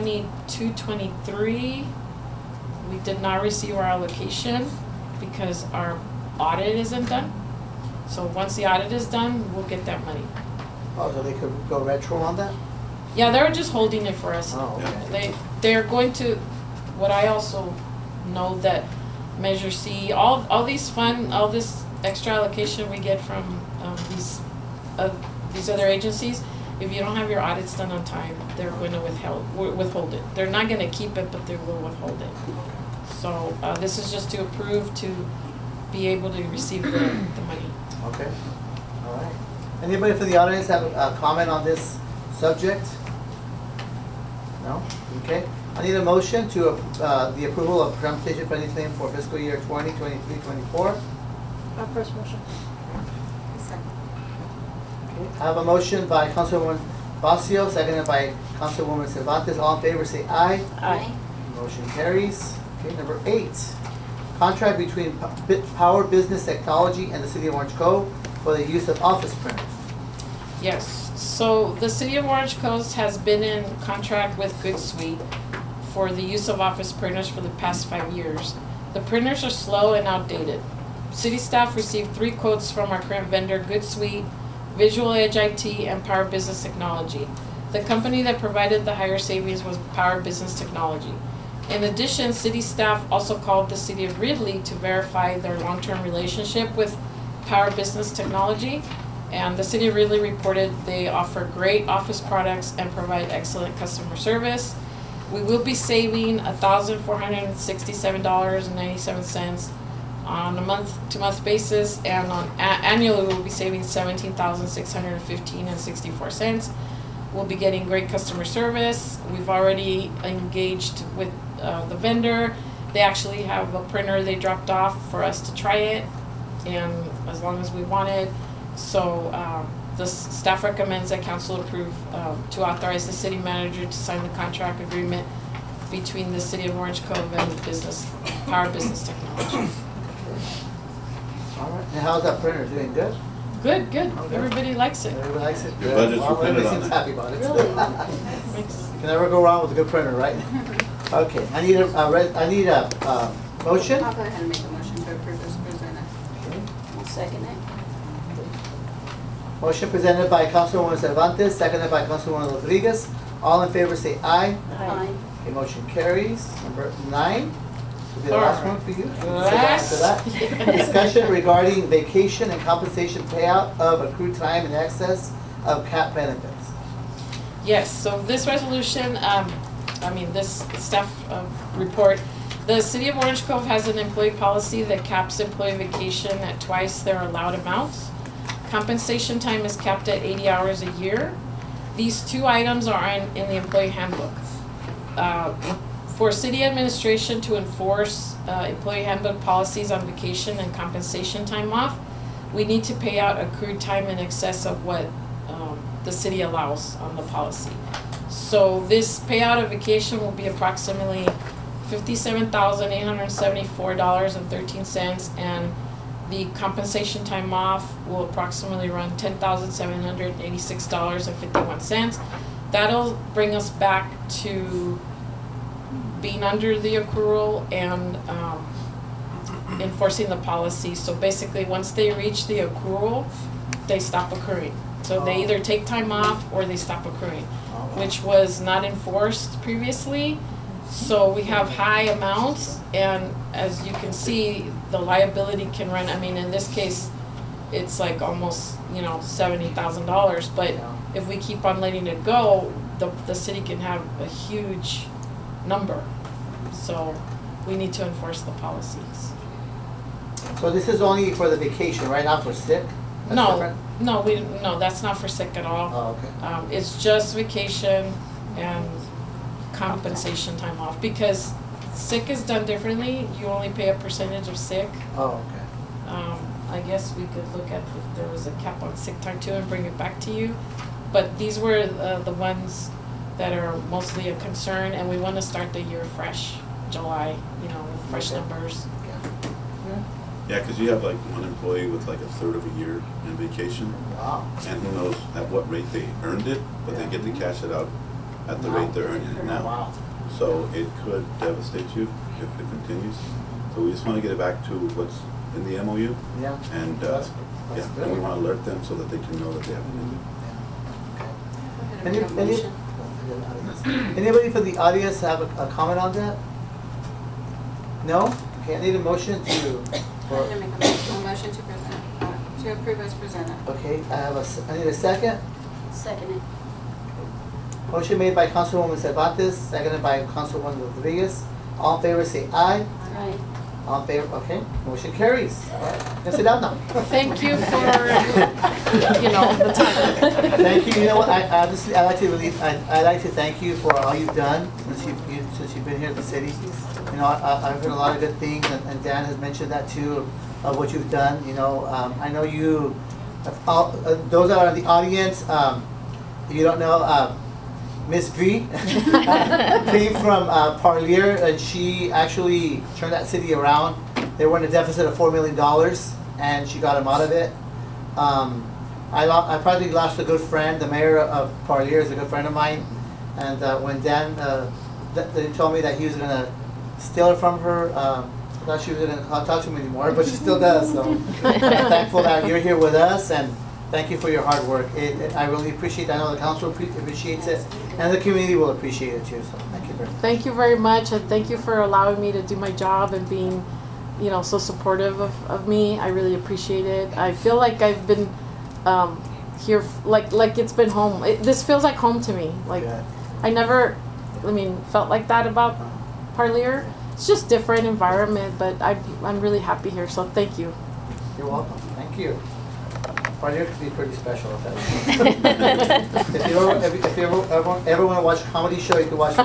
22-23, we did not receive our allocation because our audit isn't done. So once the audit is done, we'll get that money. Oh, so they could go retro on that? Yeah, they're just holding it for us. Oh, okay. They're going to, what I also know that Measure C, all this extra allocation we get from these other agencies, if you don't have your audits done on time, they're going to withhold it. They're not going to keep it, but they will withhold it. So this is just to approve to be able to receive the money. Okay, all right. Anybody from the audience have a comment on this subject? No? Okay. I need a motion to the approval of transportation funding claim for fiscal year 2023-24. First motion. I have a motion by Councilwoman Bacio, seconded by Councilwoman Cervantes. All in favor say aye. Aye. Motion carries. Okay, number 8, contract between Power Business Technology and the City of Orange Cove for the use of office printers. Yes, so the city of Orange Coast has been in contract with Good Suite for the use of office printers for the past 5 years. The printers are slow and outdated. City staff received 3 quotes from our current vendor, Good Suite, Visual Edge IT, and Power Business Technology. The company that provided the higher savings was Power Business Technology. In addition, city staff also called the city of Ridley to verify their long-term relationship with Power Business Technology. And the city of Ridley reported they offer great office products and provide excellent customer service. We will be saving $1,467.97 on a month-to-month basis, and on annually we'll be saving $17,615.64. We'll be getting great customer service. We've already engaged with the vendor. They actually have a printer they dropped off for us to try it, and as long as we want it. So the staff recommends that council approve to authorize the city manager to sign the contract agreement between the City of Orange Cove and Power Business Technology. All right, and how's that printer, doing good? Good, good. Okay. Everybody likes it. Everybody likes it? Your Good. budget's Well, dependent everybody on seems that. happy about it. Really? Makes- Can never go wrong with a good printer, right? Okay, I need a motion. I'll go ahead and make a motion to approve as presented. I'll second it. Motion presented by Councilwoman Cervantes, seconded by Councilwoman Rodriguez. All in favor say aye. Aye. Okay, motion carries. Number 9, will be the last one for you. Last. So after that, discussion regarding vacation and compensation payout of accrued time in excess of cap benefits. Yes, so this resolution, this staff report, the City of Orange Cove has an employee policy that caps employee vacation at twice their allowed amounts. Compensation time is capped at 80 hours a year. These two items are in the employee handbook. For city administration to enforce employee handbook policies on vacation and compensation time off, we need to pay out accrued time in excess of what the city allows on the policy. So this payout of vacation will be approximately $57,874.13, and the compensation time off will approximately run $10,786.51. That'll bring us back to being under the accrual and enforcing the policy. So basically, once they reach the accrual, they stop accruing. So they either take time off or they stop accruing, which was not enforced previously. So we have high amounts, and as you can see, the liability can run, in this case, it's like almost, $70,000, but if we keep on letting it go, the city can have a huge number. So we need to enforce the policies. So this is only for the vacation, right? Not for sick? That's different? No, that's not for sick at all. Oh, okay. It's just vacation and compensation time off, because sick is done differently. You only pay a percentage of sick. Oh, okay. I guess we could look at if there was a cap on sick time too and bring it back to you. But these were the ones that are mostly a concern, and we want to start the year fresh, July, with fresh Okay. numbers. Yeah, because you have like one employee with like a third of a year in vacation, Wow. and who knows at what rate they earned it, but they get to cash it out at the rate they're earning it now. Wow. So it could devastate you if it continues. So we just want to get it back to what's in the MOU, Yeah. and That's and we good. want to alert them so that they can know that they have to do it. Go ahead and make a motion. Anybody from the audience have a comment on that? No? Okay, I need a motion to, Go ahead and make a motion to present, to approve as presented. okay, I need a second. Second it. Motion made by Councilwoman Cervantes, seconded by Councilwoman Rodriguez. All in favor say aye. Aye. All in favor, okay, motion carries. All right, you can sit down now. Thank you for, the time. Thank you. You know what? I honestly, I like to thank you for all you've done since you've been here at the city. I've heard a lot of good things, and Dan has mentioned that too, of what you've done. I know you. Those that are in the audience, if you don't know, Miss V came from Parlier, and she actually turned that city around. They were in a deficit of $4 million, and she got them out of it. I probably lost a good friend. The mayor of Parlier is a good friend of mine, and when Dan they told me that he was going to steal it from her, I thought she was going to talk to me anymore, but she still does. So I'm thankful that you're here with us, and thank you for your hard work. I really appreciate it. I know the council appreciates it, and the community will appreciate it too. So thank you very much. Thank you very much, and thank you for allowing me to do my job and being, so supportive of me. I really appreciate it. I feel like I've been here, like it's been home. This feels like home to me. Like Good. I never, felt like that about Parlier. It's just different environment, but I'm really happy here. So thank you. You're welcome. Thank you. Parlier could be pretty special. If you ever want to watch a comedy show, you can watch it.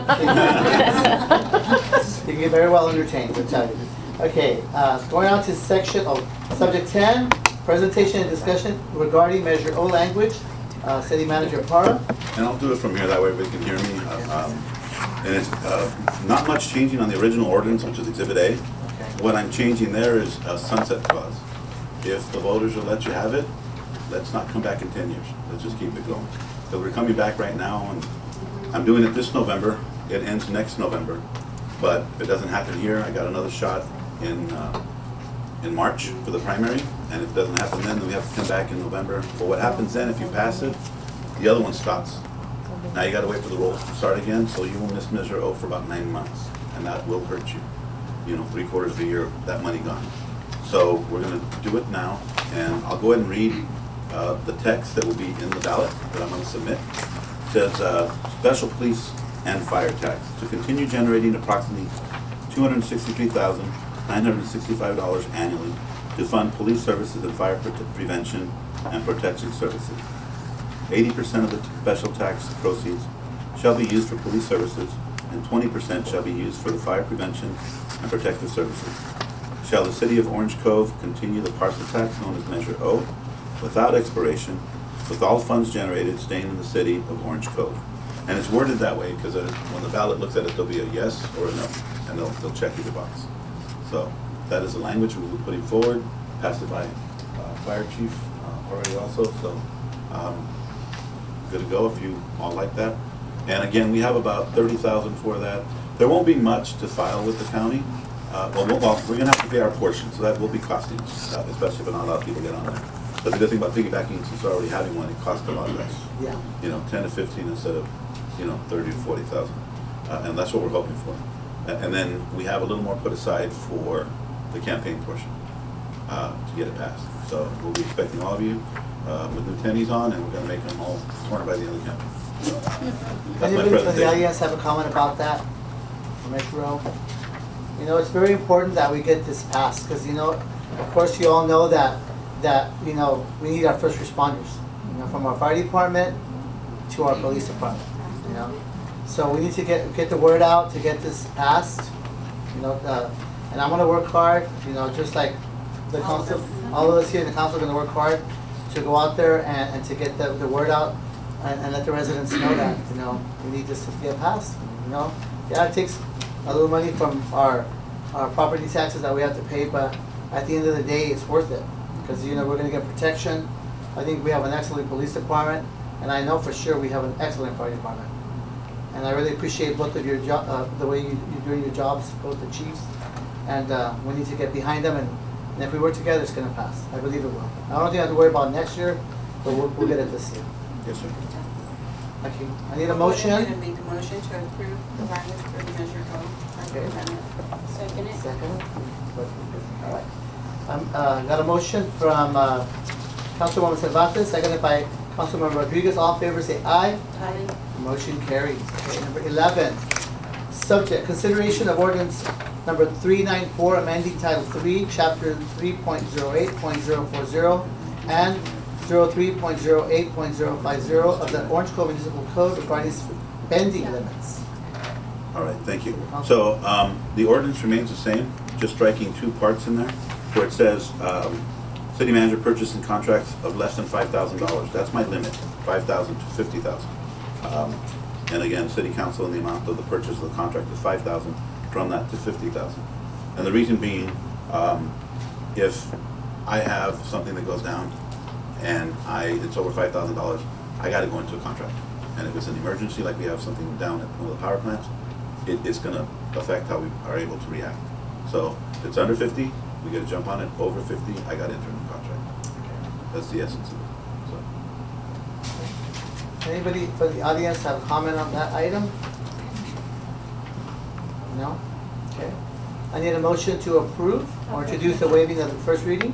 You get very well entertained, I'll tell you. Okay, going on to subject 10, Presentation and discussion regarding Measure O language, City Manager Parra. And I'll do it from here, that way everybody can hear me. And it's not much changing on the original ordinance, which is Exhibit A. What I'm changing there is a sunset clause. If the voters will let you have it, let's not come back in 10 years. Let's just keep it going. So we're coming back right now, and I'm doing it this November. It ends next November. But if it doesn't happen here, I got another shot in March for the primary. And if it doesn't happen then we have to come back in November. But what happens then, if you pass it, the other one stops. Now you gotta wait for the rolls to start again, so you will miss Measure O for about 9 months. And that will hurt you. You know, 3/4 of the year, that money gone. So we're gonna do it now, and I'll go ahead and read the text that will be in the ballot that I'm gonna submit. It says, special police and fire tax to continue generating approximately $263,965 annually to fund police services and fire prevention and protection services. 80% of the special tax proceeds shall be used for police services, and 20% shall be used for the fire prevention and protective services. Shall the City of Orange Cove continue the parcel tax known as Measure O without expiration, with all funds generated staying in the City of Orange Cove? And it's worded that way because when the ballot looks at it, there'll be a yes or a no, and they'll check either box. So that is the language we'll be putting forward, passed it by Fire Chief already also, so good to go if you all like that. And again, we have about 30,000 for that. There won't be much to file with the county. Well, we're gonna have to pay our portion, so that will be costing us, especially if not a lot of people get on there. But the good thing about piggybacking, since we're already having one, it costs a lot less. Yeah. You know, 10 to 15 instead of, 30 to 40,000. And that's what we're hoping for. And then we have a little more put aside for the campaign portion to get it passed. So we'll be expecting all of you with new tennies on, and we're gonna make them all cornered by the end of the campaign. That's my Anybody from the presentation. audience have a comment about that? Measure O? It's very important that we get this passed, because, of course, you all know that we need our first responders, from our fire department to our police department, So we need to get the word out to get this passed, and I'm gonna work hard, just like the council, all of us here in the council are gonna work hard to go out there and to get the word out and let the residents know that, we need this to get passed, Yeah, it takes a little money from our property taxes that we have to pay, but at the end of the day, it's worth it, because, we're gonna get protection. I think we have an excellent police department, and I know for sure we have an excellent fire department. And I really appreciate both of your the way you're doing your jobs, both the chiefs, and we need to get behind them, and if we work together, it's gonna pass. I believe it will. I don't think I have to worry about next year, but we'll get it this year. Yes, sir. Thank you. I need a motion. I'm going to make the motion to approve the language for the Measure O. Okay. Second it. Second. All right. Got a motion from Councilwoman Cervantes, seconded by Councilman Rodriguez. All in favor say aye. Aye. Motion carries. Okay, number 11. Subject, consideration of ordinance number 394, amending Title 3, Chapter 3.08.040 and 03.08.050 of the Orange Cove Municipal Code regarding spending limits. All right, thank you. So the ordinance remains the same, just striking two parts in there, where it says, city manager purchasing contracts of less than $5,000. That's my limit, 5,000 to 50,000. And again, city council, and the amount of the purchase of the contract is 5,000, from that to 50,000. And the reason being, if I have something that goes down and it's over $5,000, I got to go into a contract. And if it's an emergency, like we have something down at one of the power plants, it's going to affect how we are able to react. So if it's under 50, we got to jump on it. Over 50, I got to enter into a contract. That's the essence of it. Anybody from the audience have a comment on that item? No? Okay. I need a motion to approve or introduce the waiving of the first reading.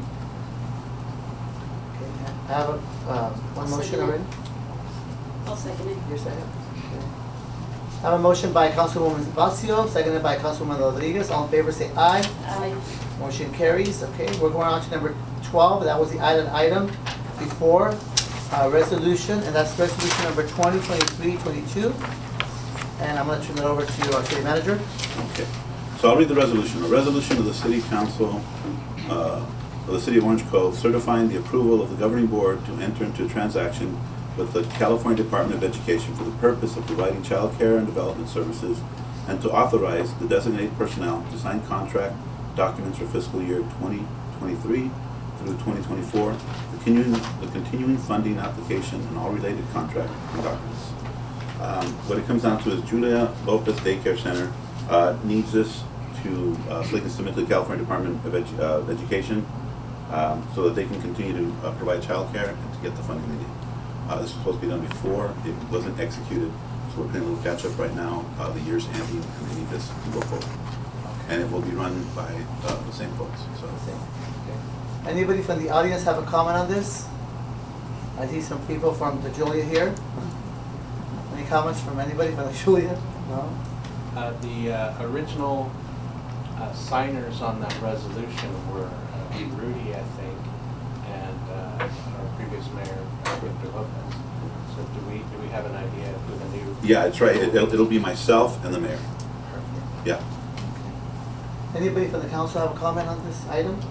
Okay, I have one motion already. I'll second it. Your second? Okay. I have a motion by Councilwoman Vacio, seconded by Councilwoman Rodriguez. All in favor say aye. Aye. Motion carries. Okay, we're going on to number 12. That was the item before. Resolution, and that's resolution number 2023-22. And I'm going to turn it over to our city manager. Okay, so I'll read the resolution. A resolution of the City Council of the City of Orange Cove certifying the approval of the governing board to enter into a transaction with the California Department of Education for the purpose of providing child care and development services, and to authorize the designated personnel to sign contract documents for fiscal year 2023 through 2024, the continuing funding application and all related contract documents. What it comes down to is Julia Lopez Daycare Center needs this to, so they can submit to the California Department of Education so that they can continue to provide child care and to get the funding they need. This was supposed to be done before, it wasn't executed, so we're playing a little catch up right now. The year's ending and they need this to go forward. And it will be run by the same folks. So. Okay. Anybody from the audience have a comment on this? I see some people from the Julia here. Any comments from anybody from the Julia? No? The original signers on that resolution were Rudy, I think, and our previous mayor, Victor Lopez. So do we have an idea of who the new? Yeah, it's right. It'll be myself and the mayor. Perfect. Yeah. Anybody from the council have a comment on this item?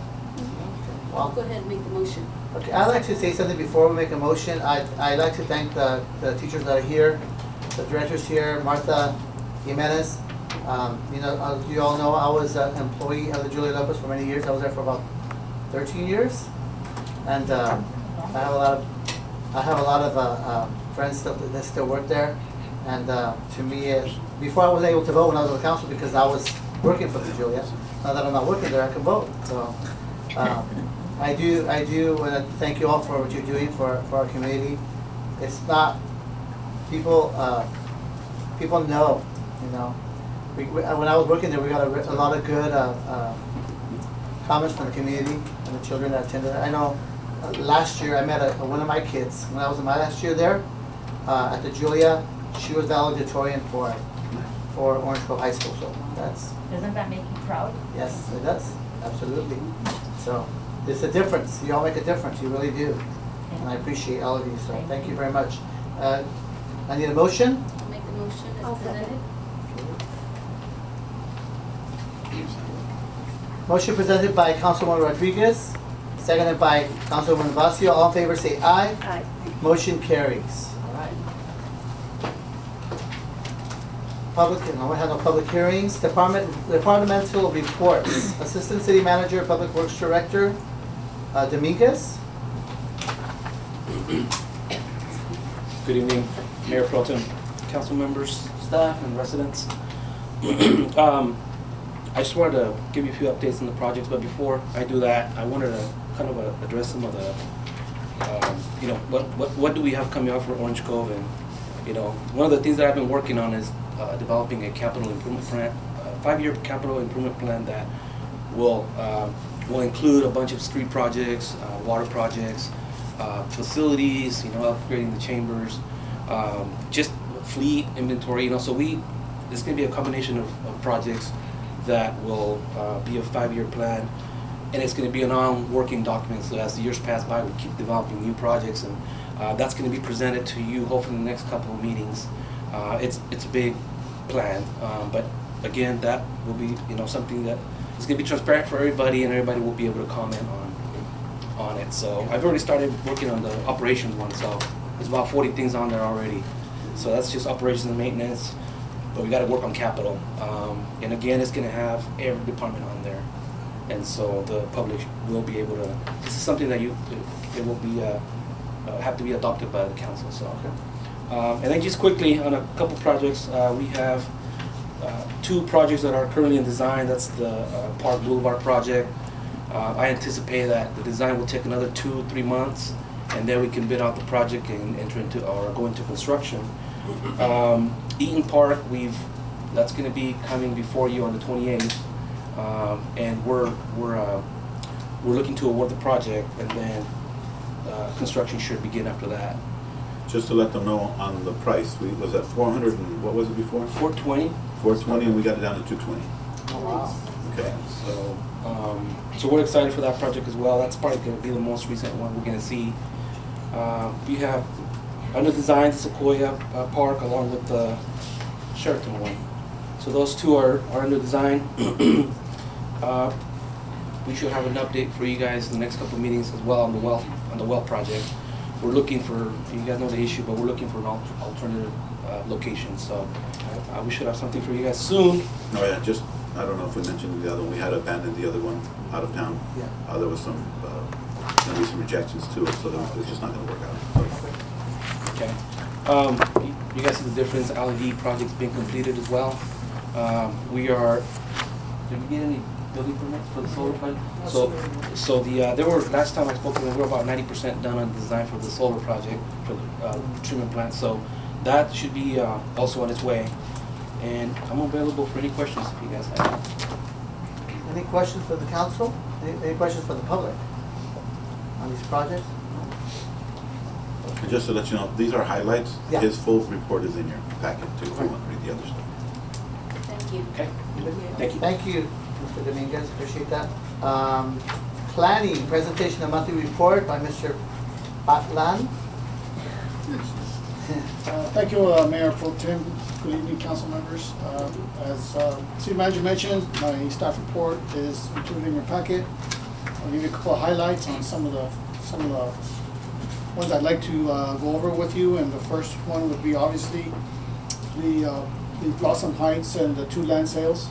I'll go ahead and make the motion. Okay, I'd like to say something before we make a motion. I'd like to thank the teachers that are here, the directors here, Martha Jimenez. You know, as you all know, I was an employee of the Julia Lopez for many years. I was there for about 13 years. And I have a lot of friends that still work there. And to me, before I was able to vote when I was on the council because I was working for the Julia. Now that I'm not working there, I can vote. So I do want to thank you all for what you're doing for our community. It's not people people know, you know. When I was working there, we got a lot of good comments from the community and the children that attended. I know last year I met one of my kids when I was in my last year there at the Julia. She was valedictorian for Orange Grove High School. So that's. Doesn't that make you proud? Yes, it does. Absolutely. So there's a difference. You all make a difference. You really do. And I appreciate all of you. So thank you very much. I need a motion. I'll make the motion as presented. Motion presented by Councilwoman Rodriguez, seconded by Councilwoman Vacio. All in favor say aye. Aye. Motion carries. All right. We have no public hearings. Departmental reports. Assistant City Manager, Public Works Director, Dominguez. Good evening, Mayor Pro Tem, council members, staff, and residents. I just wanted to give you a few updates on the projects, but before I do that, I wanted to kind of address some of the, you know, what do we have coming out for Orange Cove, and you know, one of the things that I've been working on is developing a capital improvement plan, 5-year capital improvement plan that will include a bunch of street projects, water projects, facilities, you know, upgrading the chambers, just fleet inventory, you know. So it's going to be a combination of projects that will be a 5-year plan, and it's going to be an on-working document. So as the years pass by, we keep developing new projects, and that's going to be presented to you hopefully in the next couple of meetings. It's a big plan, but again, that will be, you know, something that is going to be transparent for everybody, and everybody will be able to comment on it. So I've already started working on the operations one, so there's about 40 things on there already. So that's just operations and maintenance, but we got to work on capital. And again, it's going to have every department on there, and so the public will be able to. This is something that it will be have to be adopted by the council. So, and then just quickly on a couple projects, we have 2 projects that are currently in design. That's the Park Boulevard project. I anticipate that the design will take another 2-3 months, and then we can bid out the project and enter into or go into construction. Eaton Park, that's going to be coming before you on the 28th, and we're looking to award the project, and then construction should begin after that. Just to let them know on the price, was at 400 and what was it before? 420. 420, and we got it down to 220. Oh wow. Okay. So we're excited for that project as well. That's probably going to be the most recent one we're going to see. We have under design Sequoia Park along with the Sheraton one. So those 2 are under design. we should have an update for you guys in the next couple of meetings as well on the well project. We're looking for, you guys know the issue, but we're looking for an alternative location. So we should have something for you guys soon. Oh yeah, just, I don't know if we mentioned the other one, we had abandoned the other one out of town. Yeah. There was some, gonna be some rejections to it, so it's just not gonna work out. Okay. You guys see the difference, LED project's been completed as well. We are, did we get any building permits for the solar project? So there were, last time I spoke to them, we were about 90% done on design for the solar project, for the treatment plant. So that should be also on its way. And I'm available for any questions if you guys have. Any questions for the council? Any questions for the public on these projects? And just to let you know, these are highlights. Yeah. His full report is in your packet too, if you want to read the other stuff. Thank you. Okay? Thank you. Thank you, Mr. Dominguez, appreciate that. Planning, presentation of monthly report by Mr. Patlan. Thank you, Mayor Pro Tem. Good evening, council members. As City Manager mentioned, my staff report is included in your packet. I'll give you a couple of highlights on some of the ones I'd like to go over with you. And the first one would be obviously the Blossom Heights and the 2 land sales.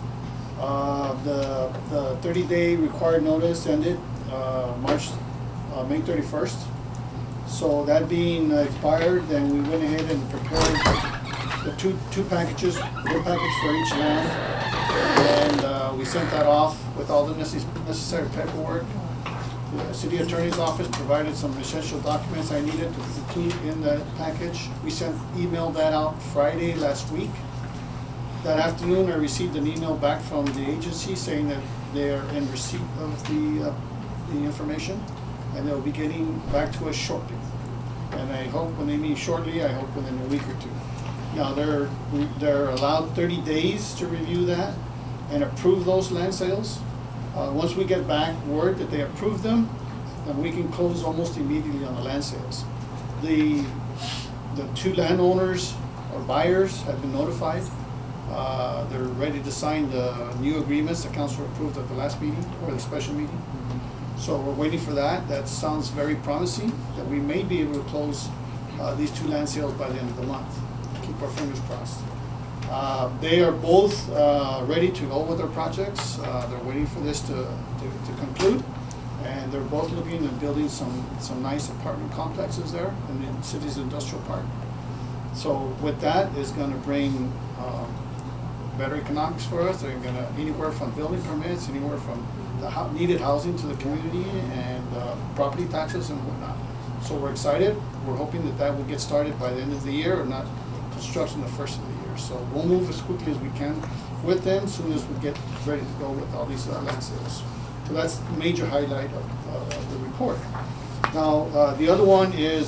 The 30-day required notice ended May 31st. So that being expired, then we went ahead and prepared the two packages, one package for each land, and we sent that off with all the necessary paperwork. The city attorney's office provided some essential documents I needed to include in the package. We emailed that out Friday last week. That afternoon, I received an email back from the agency saying that they are in receipt of the information, and they'll be getting back to us shortly. And I hope, when they mean shortly, I hope within a week or two. Now, they're allowed 30 days to review that and approve those land sales. Once we get back word that they approve them, then we can close almost immediately on the land sales. The 2 landowners or buyers have been notified. They're ready to sign the new agreements the council approved at the last meeting or the special meeting. So we're waiting for that. That sounds very promising, that we may be able to close these 2 land sales by the end of the month. Keep our fingers crossed. They are both ready to go with their projects. They're waiting for this to conclude, and they're both looking at building some nice apartment complexes there in the city's industrial park. So with that is going to bring better economics for us. They're going to anywhere from building permits, anywhere from the needed housing to the community, and property taxes and whatnot. So we're excited. We're hoping that will get started by the end of the year, or not construction the first of the year. So we'll move as quickly as we can with them as soon as we get ready to go with all these land sales. So that's the major highlight of the report. Now, the other one is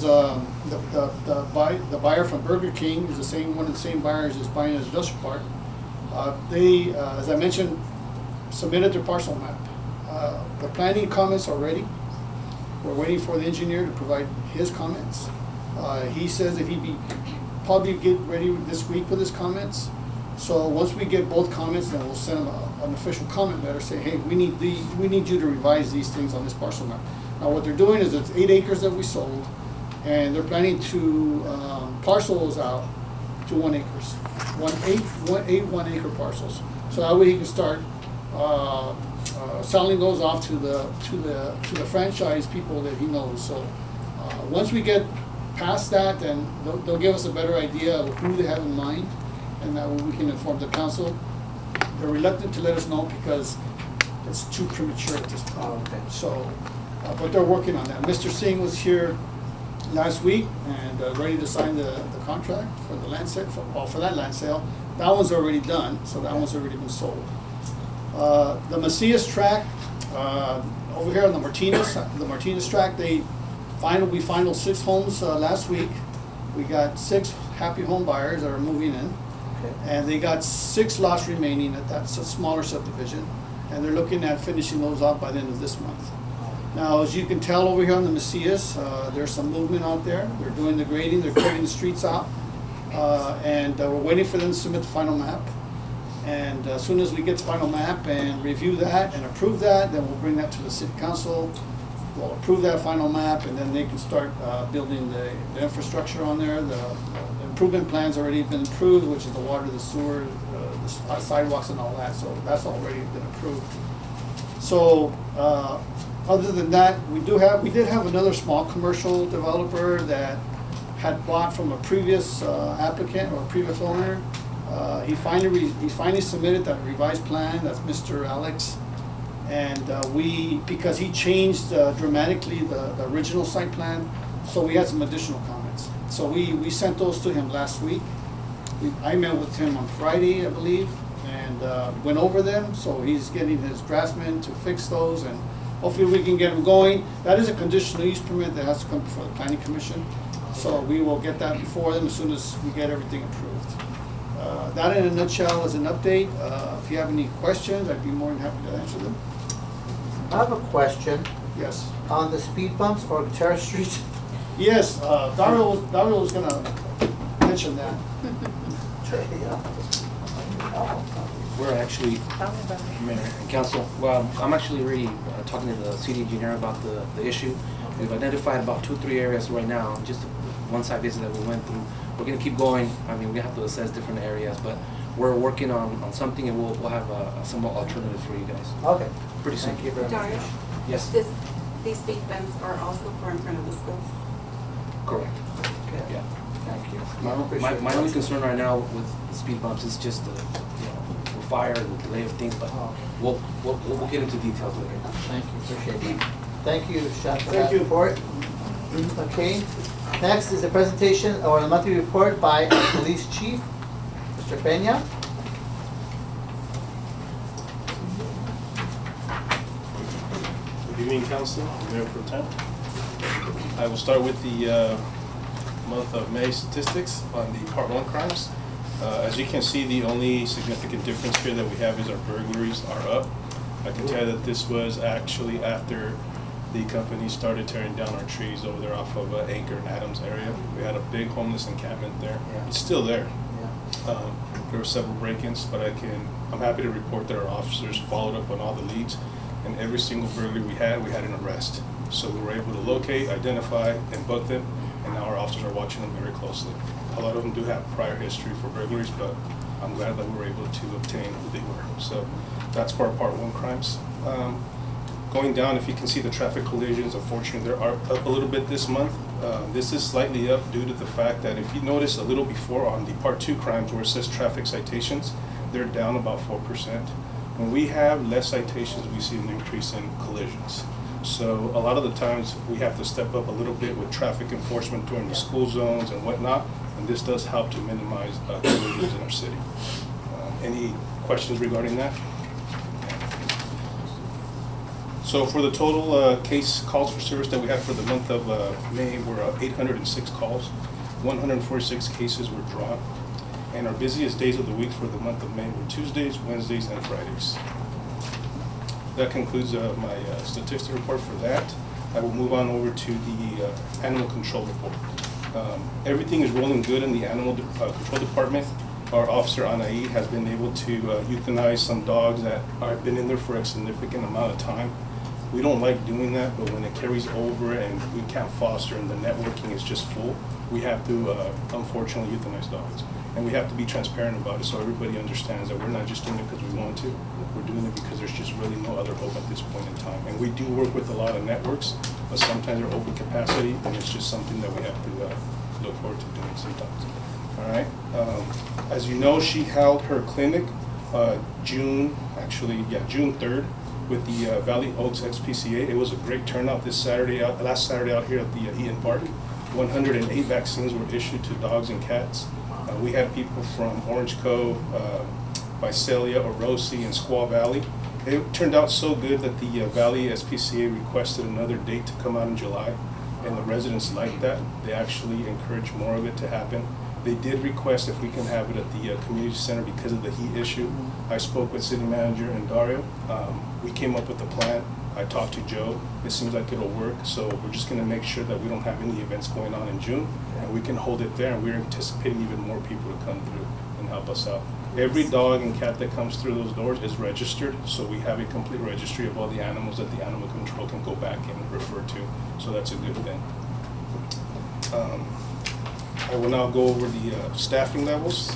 the buyer from Burger King is the same one, the same buyers is buying an industrial park. They, as I mentioned, submitted their parcel map. The planning comments are ready. We're waiting for the engineer to provide his comments. He says that he'd probably get ready this week with his comments. So once we get both comments, then we'll send him an official comment letter saying, hey, we need you to revise these things on this parcel map. Now what they're doing is it's 8 acres that we sold, and they're planning to parcel those out to 1 acres, 1 acre parcels. So that way he can start selling those off to the franchise people that he knows. So once we get past that, then they'll give us a better idea of who they have in mind, and that way we can inform the council. They're reluctant to let us know because it's too premature at this point. Oh, okay. So, but they're working on that. Mr. Singh was here last week and ready to sign the contract for the land sale, for that land sale. That one's already done, so that one's already been sold. The Macias tract, over here on the Martinez tract, we finalized 6 homes last week. We got 6 happy home buyers that are moving in. Okay. And they got 6 lots remaining at that smaller subdivision, and they're looking at finishing those off by the end of this month. Now, as you can tell over here on the Macias, there's some movement out there. They're doing the grading, they're clearing the streets out, and we're waiting for them to submit the final map. And as soon as we get the final map and review that and approve that, then we'll bring that to the city council. We'll approve that final map, and then they can start building the infrastructure on there. The improvement plan's already been approved, which is the water, the sewer, the sidewalks and all that, so that's already been approved. So, other than that, we did have another small commercial developer that had bought from a previous applicant or previous owner. He finally submitted that revised plan. That's Mr. Alex. And because he changed dramatically the original site plan, so we had some additional comments. So we sent those to him last week. I met with him on Friday, I believe, and went over them. So he's getting his draftsman to fix those, and hopefully we can get them going. That is a conditional use permit that has to come before the planning commission. So we will get that before them as soon as we get everything approved. That in a nutshell is an update. If you have any questions, I'd be more than happy to answer them. I have a question. Yes. On the speed bumps for Terrace Street. Yes, Dario was gonna mention that. We're actually, Mayor and Council, well, I'm actually already talking to the city engineer about the issue. We've identified about 2 or 3 areas right now, just one site visit that we went through. We're gonna keep going. I mean, we have to assess different areas, but we're working on something, and we'll have some alternatives for you guys. Okay. Pretty soon. Thank you very Dario? much. Yes, These speed bumps are also for in front of the schools? correct. Okay. Yeah. Thank you. My only concern right now with the speed bumps is just the, fire and the delay of things, but we'll get into details later. Thank you, appreciate that. Thank you, Sean, for Thank that you. report. Okay, next is a presentation or a monthly report by our police chief, Mr. Peña. Good evening, Council, Mayor Pro Tem. I will start with the month of May statistics on the Part 1 crimes. As you can see, the only significant difference here that we have is our burglaries are up. I can tell you that this was actually after the company started tearing down our trees over there off of Anchor and Adams area. We had a big homeless encampment there. Yeah. It's still there. Yeah. There were several break-ins, but I'm happy to report that our officers followed up on all the leads, and every single burglary we had an arrest. So we were able to locate, identify, and book them, and now our officers are watching them very closely. A lot of them do have prior history for burglaries, but I'm glad that we were able to obtain who they were. So that's for our Part 1 crimes. Going down, if you can see the traffic collisions, unfortunately, they are up a little bit this month. This is slightly up due to the fact that if you notice a little before on the Part 2 crimes where it says traffic citations, they're down about 4%. When we have less citations, we see an increase in collisions. So a lot of the times we have to step up a little bit with traffic enforcement during the school zones and whatnot, and this does help to minimize collisions in our city. Any questions regarding that? So for the total case calls for service that we had for the month of May, we're 806 calls, 146 cases were drawn, and our busiest days of the week for the month of May were Tuesdays, Wednesdays, and Fridays. That concludes my statistic report for that. I will move on over to the animal control report. Everything is rolling good in the animal control department. Our officer, Anaí, has been able to euthanize some dogs that have been in there for a significant amount of time. We don't like doing that, but when it carries over and we can't foster and the networking is just full, we have to unfortunately euthanize dogs. And we have to be transparent about it so everybody understands that we're not just doing it because we want to. We're doing it because there's just really no other hope at this point in time. And we do work with a lot of networks, but sometimes they're over capacity, and it's just something that we have to look forward to doing sometimes. All right. As you know, she held her clinic June 3rd with the Valley Oaks XPCA. It was a great turnout last Saturday out here at the Eaton Park. 108 vaccines were issued to dogs and cats. We had people from Orange Cove, Visalia, Orosi, and Squaw Valley. It turned out so good that the Valley SPCA requested another date to come out in July, and the residents liked that. They actually encouraged more of it to happen. They did request if we can have it at the community center because of the heat issue. I spoke with city manager and Dario. We came up with a plan. I talked to Joe. It seems like it'll work, so we're just going to make sure that we don't have any events going on in June, and we can hold it there, and we're anticipating even more people to come through and help us out. Every dog and cat that comes through those doors is registered, so we have a complete registry of all the animals that the animal control can go back and refer to, so that's a good thing. I will now go over the staffing levels.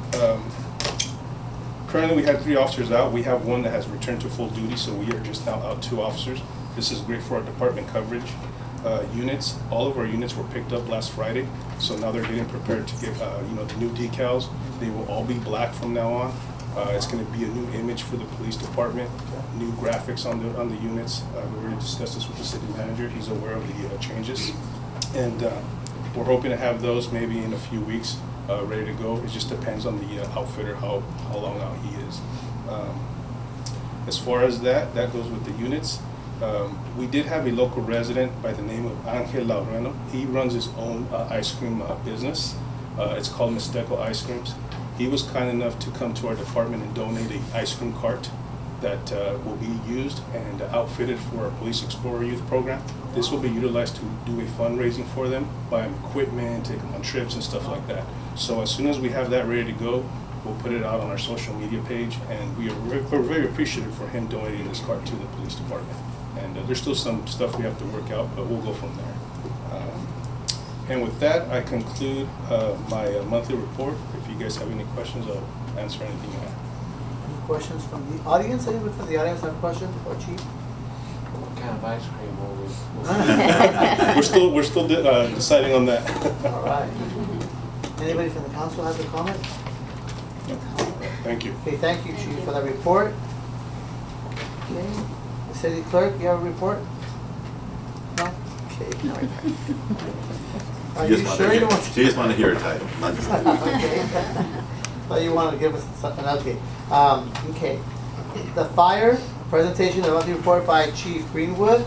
Currently, we have 3 officers out. We have 1 that has returned to full duty, so we are just now out 2 officers. This is great for our department coverage. Units, all of our units were picked up last Friday, so now they're getting prepared to get the new decals. They will all be black from now on. It's going to be a new image for the police department, new graphics on the units. We already discussed this with the city manager. He's aware of the changes, and we're hoping to have those maybe in a few weeks ready to go. It just depends on the outfitter, how long out he is. As far as that goes with the units. We did have a local resident by the name of Angel Laureno. He runs his own ice cream business. It's called Mixteco Ice Creams. He was kind enough to come to our department and donate an ice cream cart that will be used and outfitted for our Police Explorer Youth Program. This will be utilized to do a fundraising for them, buy them equipment, take them on trips and stuff like that. So as soon as we have that ready to go, we'll put it out on our social media page, and we're very appreciative for him donating this cart to the police department. And there's still some stuff we have to work out, but we'll go from there. And with that, I conclude my monthly report. If you guys have any questions, I'll answer anything you have. Any questions from the audience? Anyone from the audience have a question for Chief? What kind of ice cream will we? We're still deciding on that. All right. Anybody from the council has a comment? Thank you. Okay, thank you, Chief, for that report. Okay, the city clerk, you have a report? No? Okay. Are you sure you don't want to? She just wanted to hear her type, not just type. Okay. Well, you want to give us something, okay. Okay. The fire, presentation of the monthly report by Chief Greenwood.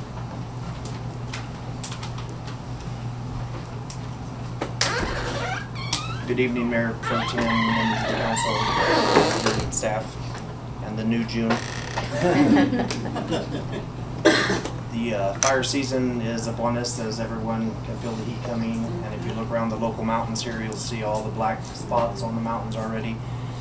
Good evening, Mayor Pro Tem, members of the council, and staff, and the new June. The fire season is upon us, as everyone can feel the heat coming, and if you look around the local mountains here, you'll see all the black spots on the mountains already.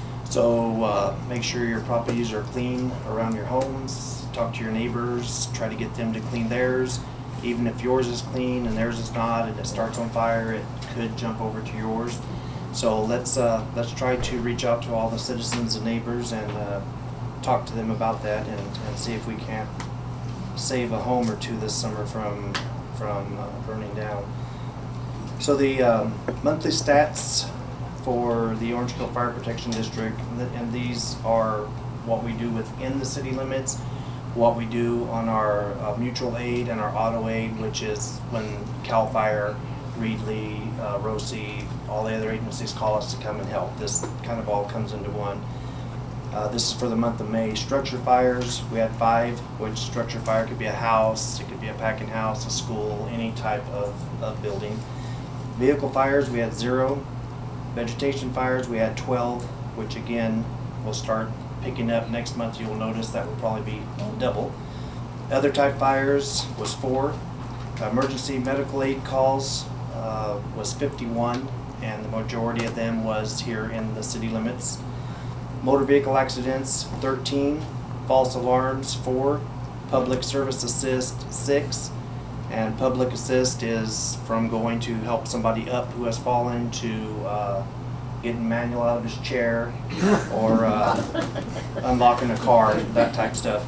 So make sure your properties are clean around your homes, talk to your neighbors, try to get them to clean theirs. Even if yours is clean and theirs is not, and it starts on fire, it could jump over to yours. So let's try to reach out to all the citizens and neighbors and talk to them about that, and see if we can't save a home or two this summer from burning down. So the monthly stats for the Orange Cove Fire Protection District, and these are what we do within the city limits, what we do on our mutual aid and our auto aid, which is when CAL FIRE, Reedley, ROSI, all the other agencies call us to come and help. This kind of all comes into one. This is for the month of May. Structure fires, we had 5, which structure fire could be a house, it could be a packing house, a school, any type of building. Vehicle fires, we had 0. Vegetation fires, we had 12, which again will start picking up next month. You'll notice that will probably be double. Other type fires was 4. Emergency medical aid calls was 51, and the majority of them was here in the city limits. Motor vehicle accidents, 13. False alarms, 4. Public service assist, 6. And public assist is from going to help somebody up who has fallen to getting Manuel out of his chair or unlocking a car, that type stuff.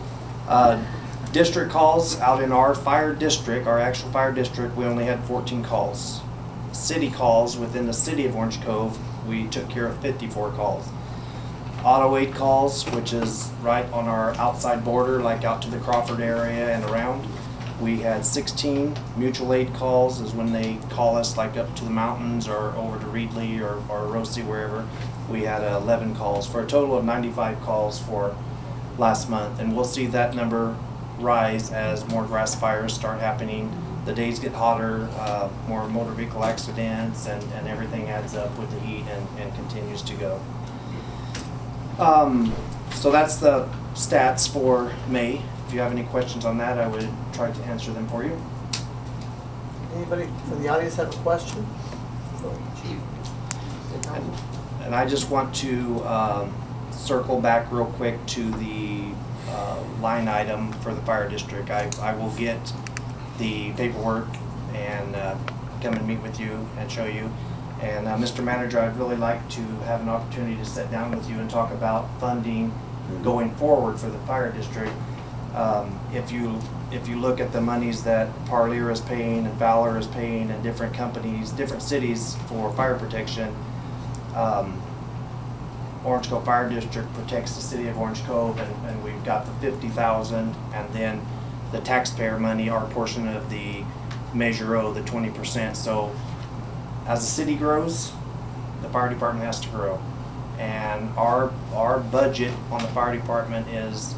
District calls out in our fire district, our actual fire district, we only had 14 calls. City calls within the city of Orange Cove, we took care of 54 calls. Auto aid calls, which is right on our outside border, like out to the Crawford area and around, we had 16. Mutual aid calls is when they call us like up to the mountains or over to Reedley or Rosie, wherever. We had 11 calls for a total of 95 calls for last month, and we'll see that number rise as more grass fires start happening. The days get hotter, more motor vehicle accidents, and everything adds up with the heat and continues to go. So that's the stats for May. if you have any questions on that, I would try to answer them for you. Anybody from the audience have a question? Chief? And I just want to circle back real quick to the line item for the fire district. I will get the paperwork and come and meet with you and show you. And Mr. Manager, I'd really like to have an opportunity to sit down with you and talk about funding going forward for the fire district. If you look at the monies that Parlier is paying and Valor is paying and different companies, different cities for fire protection, Orange Cove Fire District protects the city of Orange Cove, and we've got the $50,000, and then the taxpayer money, our portion of the Measure O, the 20%. So as the city grows, the fire department has to grow. And our budget on the fire department is,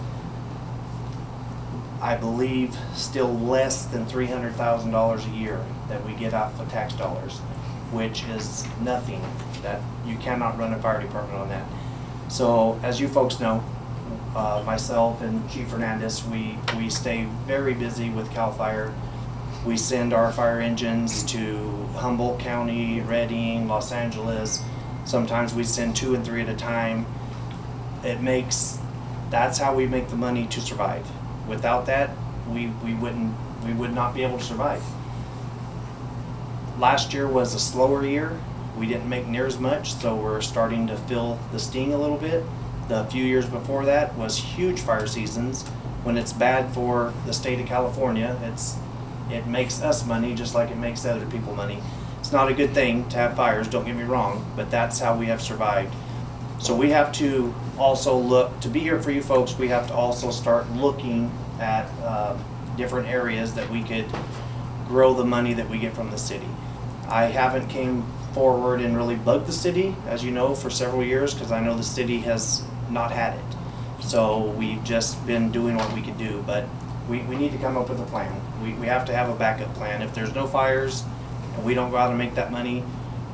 I believe, still less than $300,000 a year that we get out for tax dollars, which is nothing. That you cannot run a fire department on that. So as you folks know, myself and Chief Hernandez, we stay very busy with CAL FIRE. We send our fire engines to Humboldt County, Redding, Los Angeles. Sometimes we send 2 and 3 at a time. That's how we make the money to survive. Without that, we would not be able to survive. Last year was a slower year. We didn't make near as much, so we're starting to feel the sting a little bit. The few years before that was huge fire seasons. When it's bad for the state of California, it makes us money just like it makes other people money. It's not a good thing to have fires, don't get me wrong, but that's how we have survived. So we have to also look, to be here for you folks, we have to also start looking at different areas that we could grow the money that we get from the city. I haven't came forward and really bugged the city, as you know, for several years, because I know the city has not had it. So we've just been doing what we could do, but we need to come up with a plan. We have to have a backup plan. If there's no fires and we don't go out and make that money,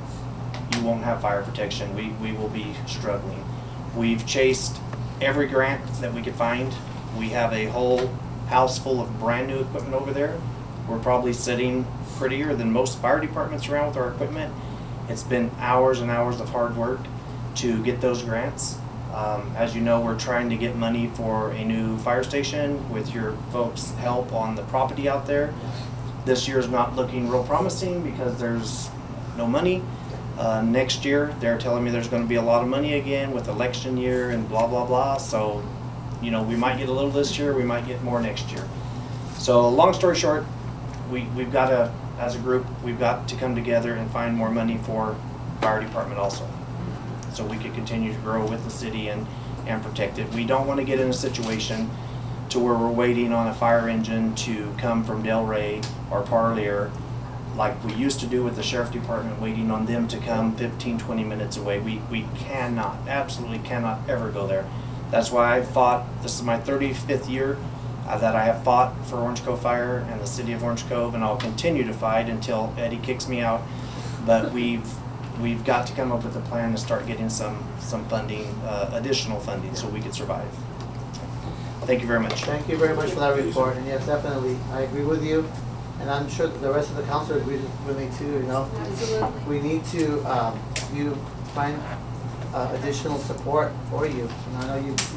you won't have fire protection. We will be struggling. We've chased every grant that we could find. We have a whole house full of brand new equipment over there. We're probably sitting prettier than most fire departments around with our equipment. It's been hours and hours of hard work to get those grants. As you know, we're trying to get money for a new fire station with your folks' help on the property out there. This year's not looking real promising because there's no money. Next year, they're telling me there's going to be a lot of money again with election year and blah, blah, blah. So, you know, we might get a little this year, we might get more next year. So long story short, we've got to, as a group, we've got to come together and find more money for fire department also, so we can continue to grow with the city and protect it. We don't want to get in a situation to where we're waiting on a fire engine to come from Delray or Parlier like we used to do with the sheriff department, waiting on them to come 15-20 minutes away. We cannot, absolutely cannot ever go there. That's why I fought, this is my 35th year that I have fought for Orange Cove Fire and the city of Orange Cove, and I'll continue to fight until Eddie kicks me out. But we've got to come up with a plan to start getting some funding, additional funding, so we could survive. Thank you very much. Thank you very much for that report, and yes, definitely, I agree with you, and I'm sure that the rest of the council agrees with me too, you know. Absolutely. We need to, you find additional support for you. And I know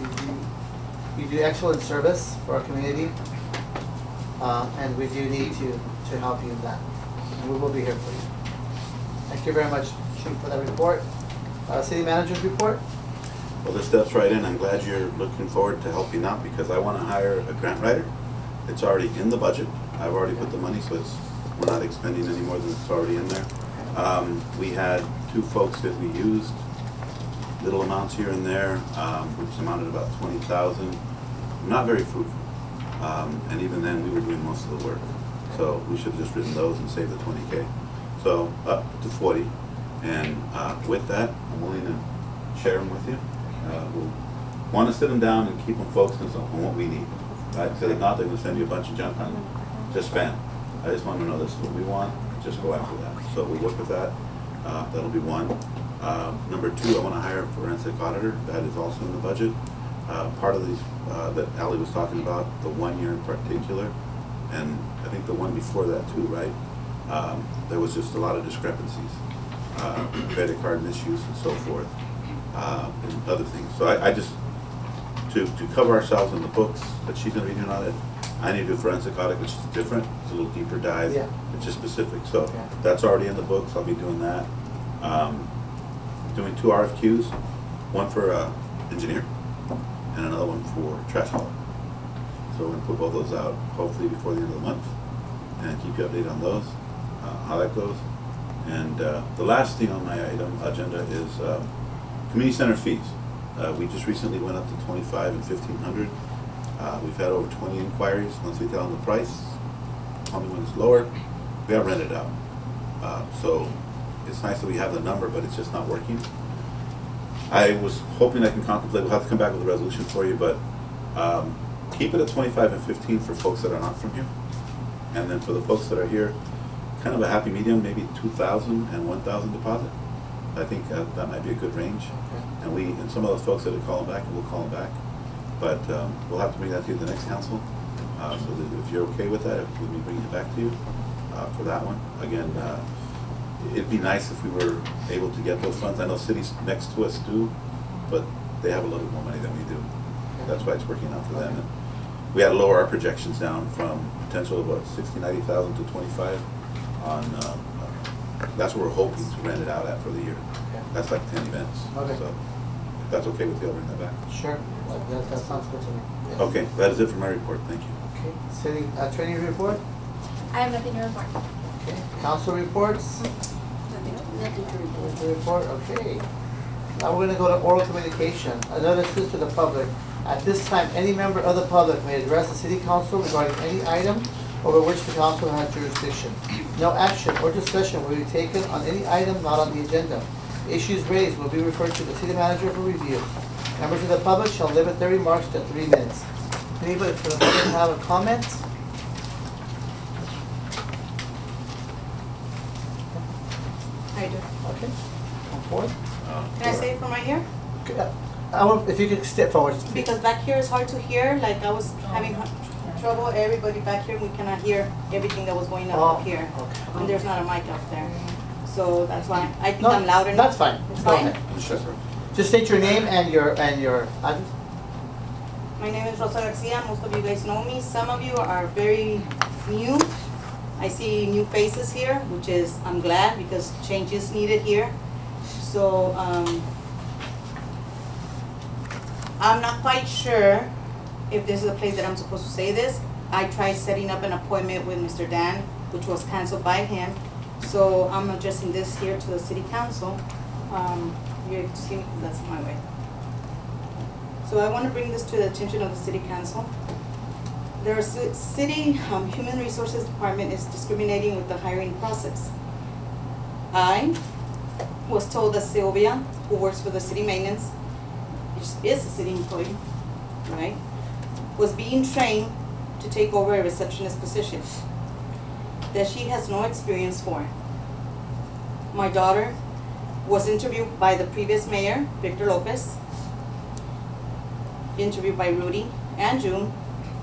you do excellent service for our community, and we do need to help you in that. And we will be here for you. Thank you very much, Chief, for that report. City Manager's report? Well, this steps right in. I'm glad you're looking forward to helping out because I want to hire a grant writer. It's already in the budget. I've already put the money, so we're not expending any more than it's already in there. We had 2 folks that we used, little amounts here and there, which amounted to about 20,000. Not very fruitful. And even then, we were doing most of the work. So we should have just written those and saved the 20K. So up to 40. And with that, I'm willing to share them with you. We'll want to sit them down and keep them focused on what we need. Right? Because if not, they're going to send you a bunch of junk on just spam. I just want to know this is what we want. Just go after that. So we'll look at that. That'll be one. Number 2, I want to hire a forensic auditor. That is also in the budget. part of these that Ally was talking about, the 1 year in particular, and I think the one before that too, right? There was just a lot of discrepancies, credit card misuse and so forth, and other things. So I just, to cover ourselves in the books that she's going to be doing on it, I need to do forensic audit, which is different. It's a little deeper dive. Yeah. It's just specific. So Okay. that's already in the books. I'll be doing that. Doing 2 RFQs, one for engineer and another one for trash hauler. So we're going to put both those out hopefully before the end of the month and keep you updated on those, how that goes. And the last thing on my agenda is community center fees. We just recently went up to $2,500 and $1,500. We've had over 20 inquiries. Once we tell them the price, tell me when it's lower, we have rented out. So it's nice that we have the number, but it's just not working. I was hoping I can contemplate, we'll have to come back with a resolution for you, but keep it at 25 and 15 for folks that are not from here. And then for the folks that are here, kind of a happy medium, maybe 2,000 and 1,000 deposit. I think that might be a good range. And some of those folks that are calling back, we'll call them back. But we'll have to bring that to the next council. So that if you're okay with that, let me bring it back to you for that one. Again, it'd be nice if we were able to get those funds. I know cities next to us do, but they have a little more money than we do. That's why it's working out for them. And we had to lower our projections down from potential of what, 60, 90,000 to 25 on, that's what we're hoping to rent it out at for the year. That's like 10 events. Okay. So if that's okay with you, I'll bring that back. Sure, that sounds good to me. Yes. Okay, that is it for my report. Thank you. Okay, city attorney report? I have nothing to report. Okay, council reports? Nothing to report. Nothing to report, okay. Now we're gonna go to oral communication. A notice to the public. At this time, any member of the public may address the city council regarding any item over which the council has jurisdiction. No action or discussion will be taken on any item not on the agenda. Issues raised will be referred to the city manager for review. Members of the public shall limit their remarks to 3 minutes. Anybody from the public have a comment? I do. Okay, come forward. Can I say it from right here? Okay, I want, if you could step forward. Because back here is hard to hear, like I was having trouble, everybody back here, we cannot hear everything that was going on up here. Okay. And there's not a mic up there. So that's why, I think No, I'm loud enough. That's fine. It's Go fine? ahead. Sure. Just state your name and your address. My name is Rosa Garcia, most of you guys know me, some of you are very new. I see new faces here, which is, I'm glad, because change is needed here. So, I'm not quite sure if this is the place that I'm supposed to say this. I tried setting up an appointment with Mr. Dan, which was canceled by him. So I'm addressing this here to the city council. You have to see me, that's my way. So I want to bring this to the attention of the city council. Their city human resources department is discriminating with the hiring process. I was told that Sylvia, who works for the city maintenance, which is a city employee, right, was being trained to take over a receptionist position that she has no experience for. My daughter was interviewed by the previous mayor, Victor Lopez, interviewed by Rudy and June,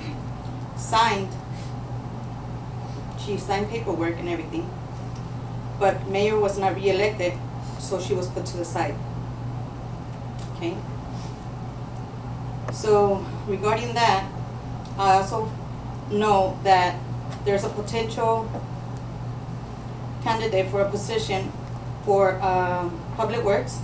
she signed paperwork and everything, but mayor was not re-elected, so she was put to the side. Okay? So regarding that, I also know that there's a potential candidate for a position for Public Works,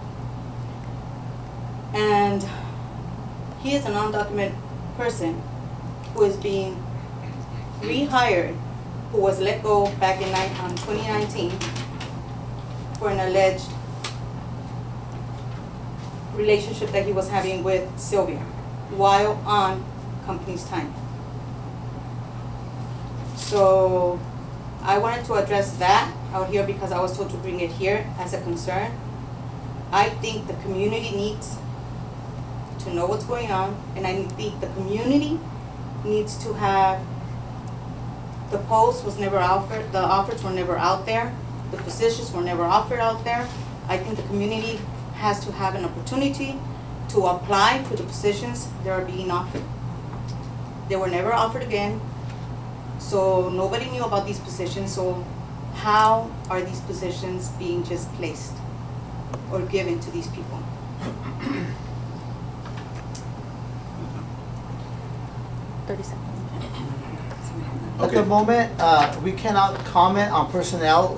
and he is a non-documented person who is being rehired, who was let go back in 2019 for an alleged relationship that he was having with Sylvia while on company's time. So I wanted to address that out here because I was told to bring it here as a concern. I think the community needs to know what's going on, and I think the community needs to have, the post was never offered, the offers were never out there, the positions were never offered out there. I think the community has to have an opportunity to apply for the positions that are being offered. They were never offered again, so nobody knew about these positions, so how are these positions being just placed or given to these people? At the moment, we cannot comment on personnel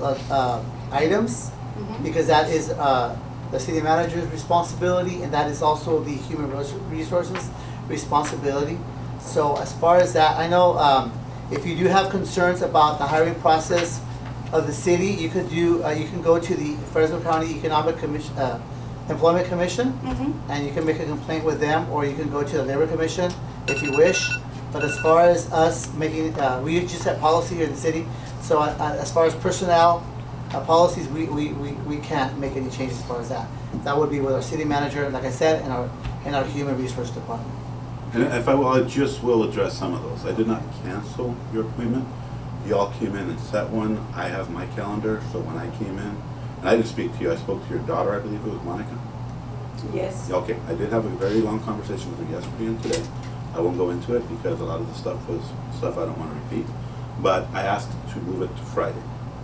items because that is the city manager's responsibility, and that is also the human resources responsibility. So as far as that, I know if you do have concerns about the hiring process of the city, you could do you can go to the Fresno County Economic Commission, Employment Commission, and you can make a complaint with them, or you can go to the Labor Commission if you wish. But as far as us making, we just have policy here in the city, so as far as personnel policies, we can't make any changes as far as that. That would be with our city manager, like I said, and our human resource department. And if I will, I just will address some of those. I did not cancel your appointment. Y'all came in and set one. I have my calendar, so when I came in, and I didn't speak to you, I spoke to your daughter, I believe it was Monica. Yes. Okay, I did have a very long conversation with her yesterday and today. I won't go into it because a lot of the stuff was stuff I don't want to repeat. But I asked to move it to Friday.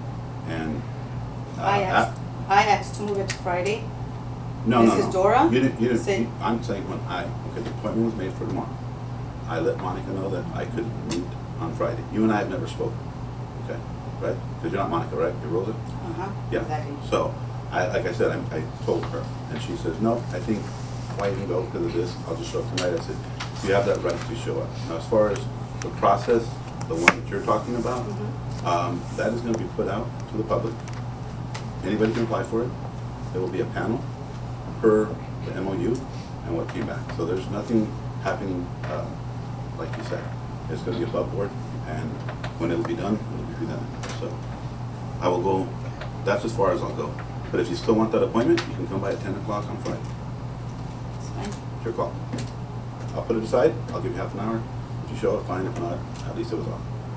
And I asked to move it to Friday. No. Mrs. Dora? You didn't, said- I'm saying when okay, the appointment was made for tomorrow. I let Monica know that I could meet on Friday. You and I have never spoken, okay, right? Because you're not Monica, right? You're Rosa? Yeah. Exactly. So, like I said, I told her, and she says, no, I think, why even go because of this? I'll just show up tonight. I said, you have that right to show up. Now, as far as the process, the one that you're talking about, that is going to be put out to the public. Anybody can apply for it. There will be a panel per the MOU and what came back. So there's nothing happening, like you said. It's going to be above board, and when it'll be done, it'll be done. So I will go, that's as far as I'll go. But if you still want that appointment, you can come by at 10 o'clock on Friday. It's fine. It's your call. I'll put it aside. I'll give you half an hour. If you show up, fine. If not, at least it was off.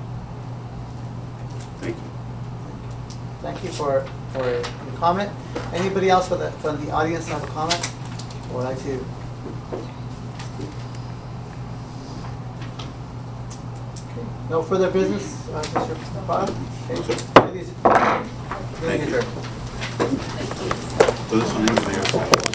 Thank you. Thank you for your comment. Anybody else from the audience have a comment? Or would like to? Okay. No further business, Mr. Bob? Okay. Ladies, Thank you. adjourned. So this one is there.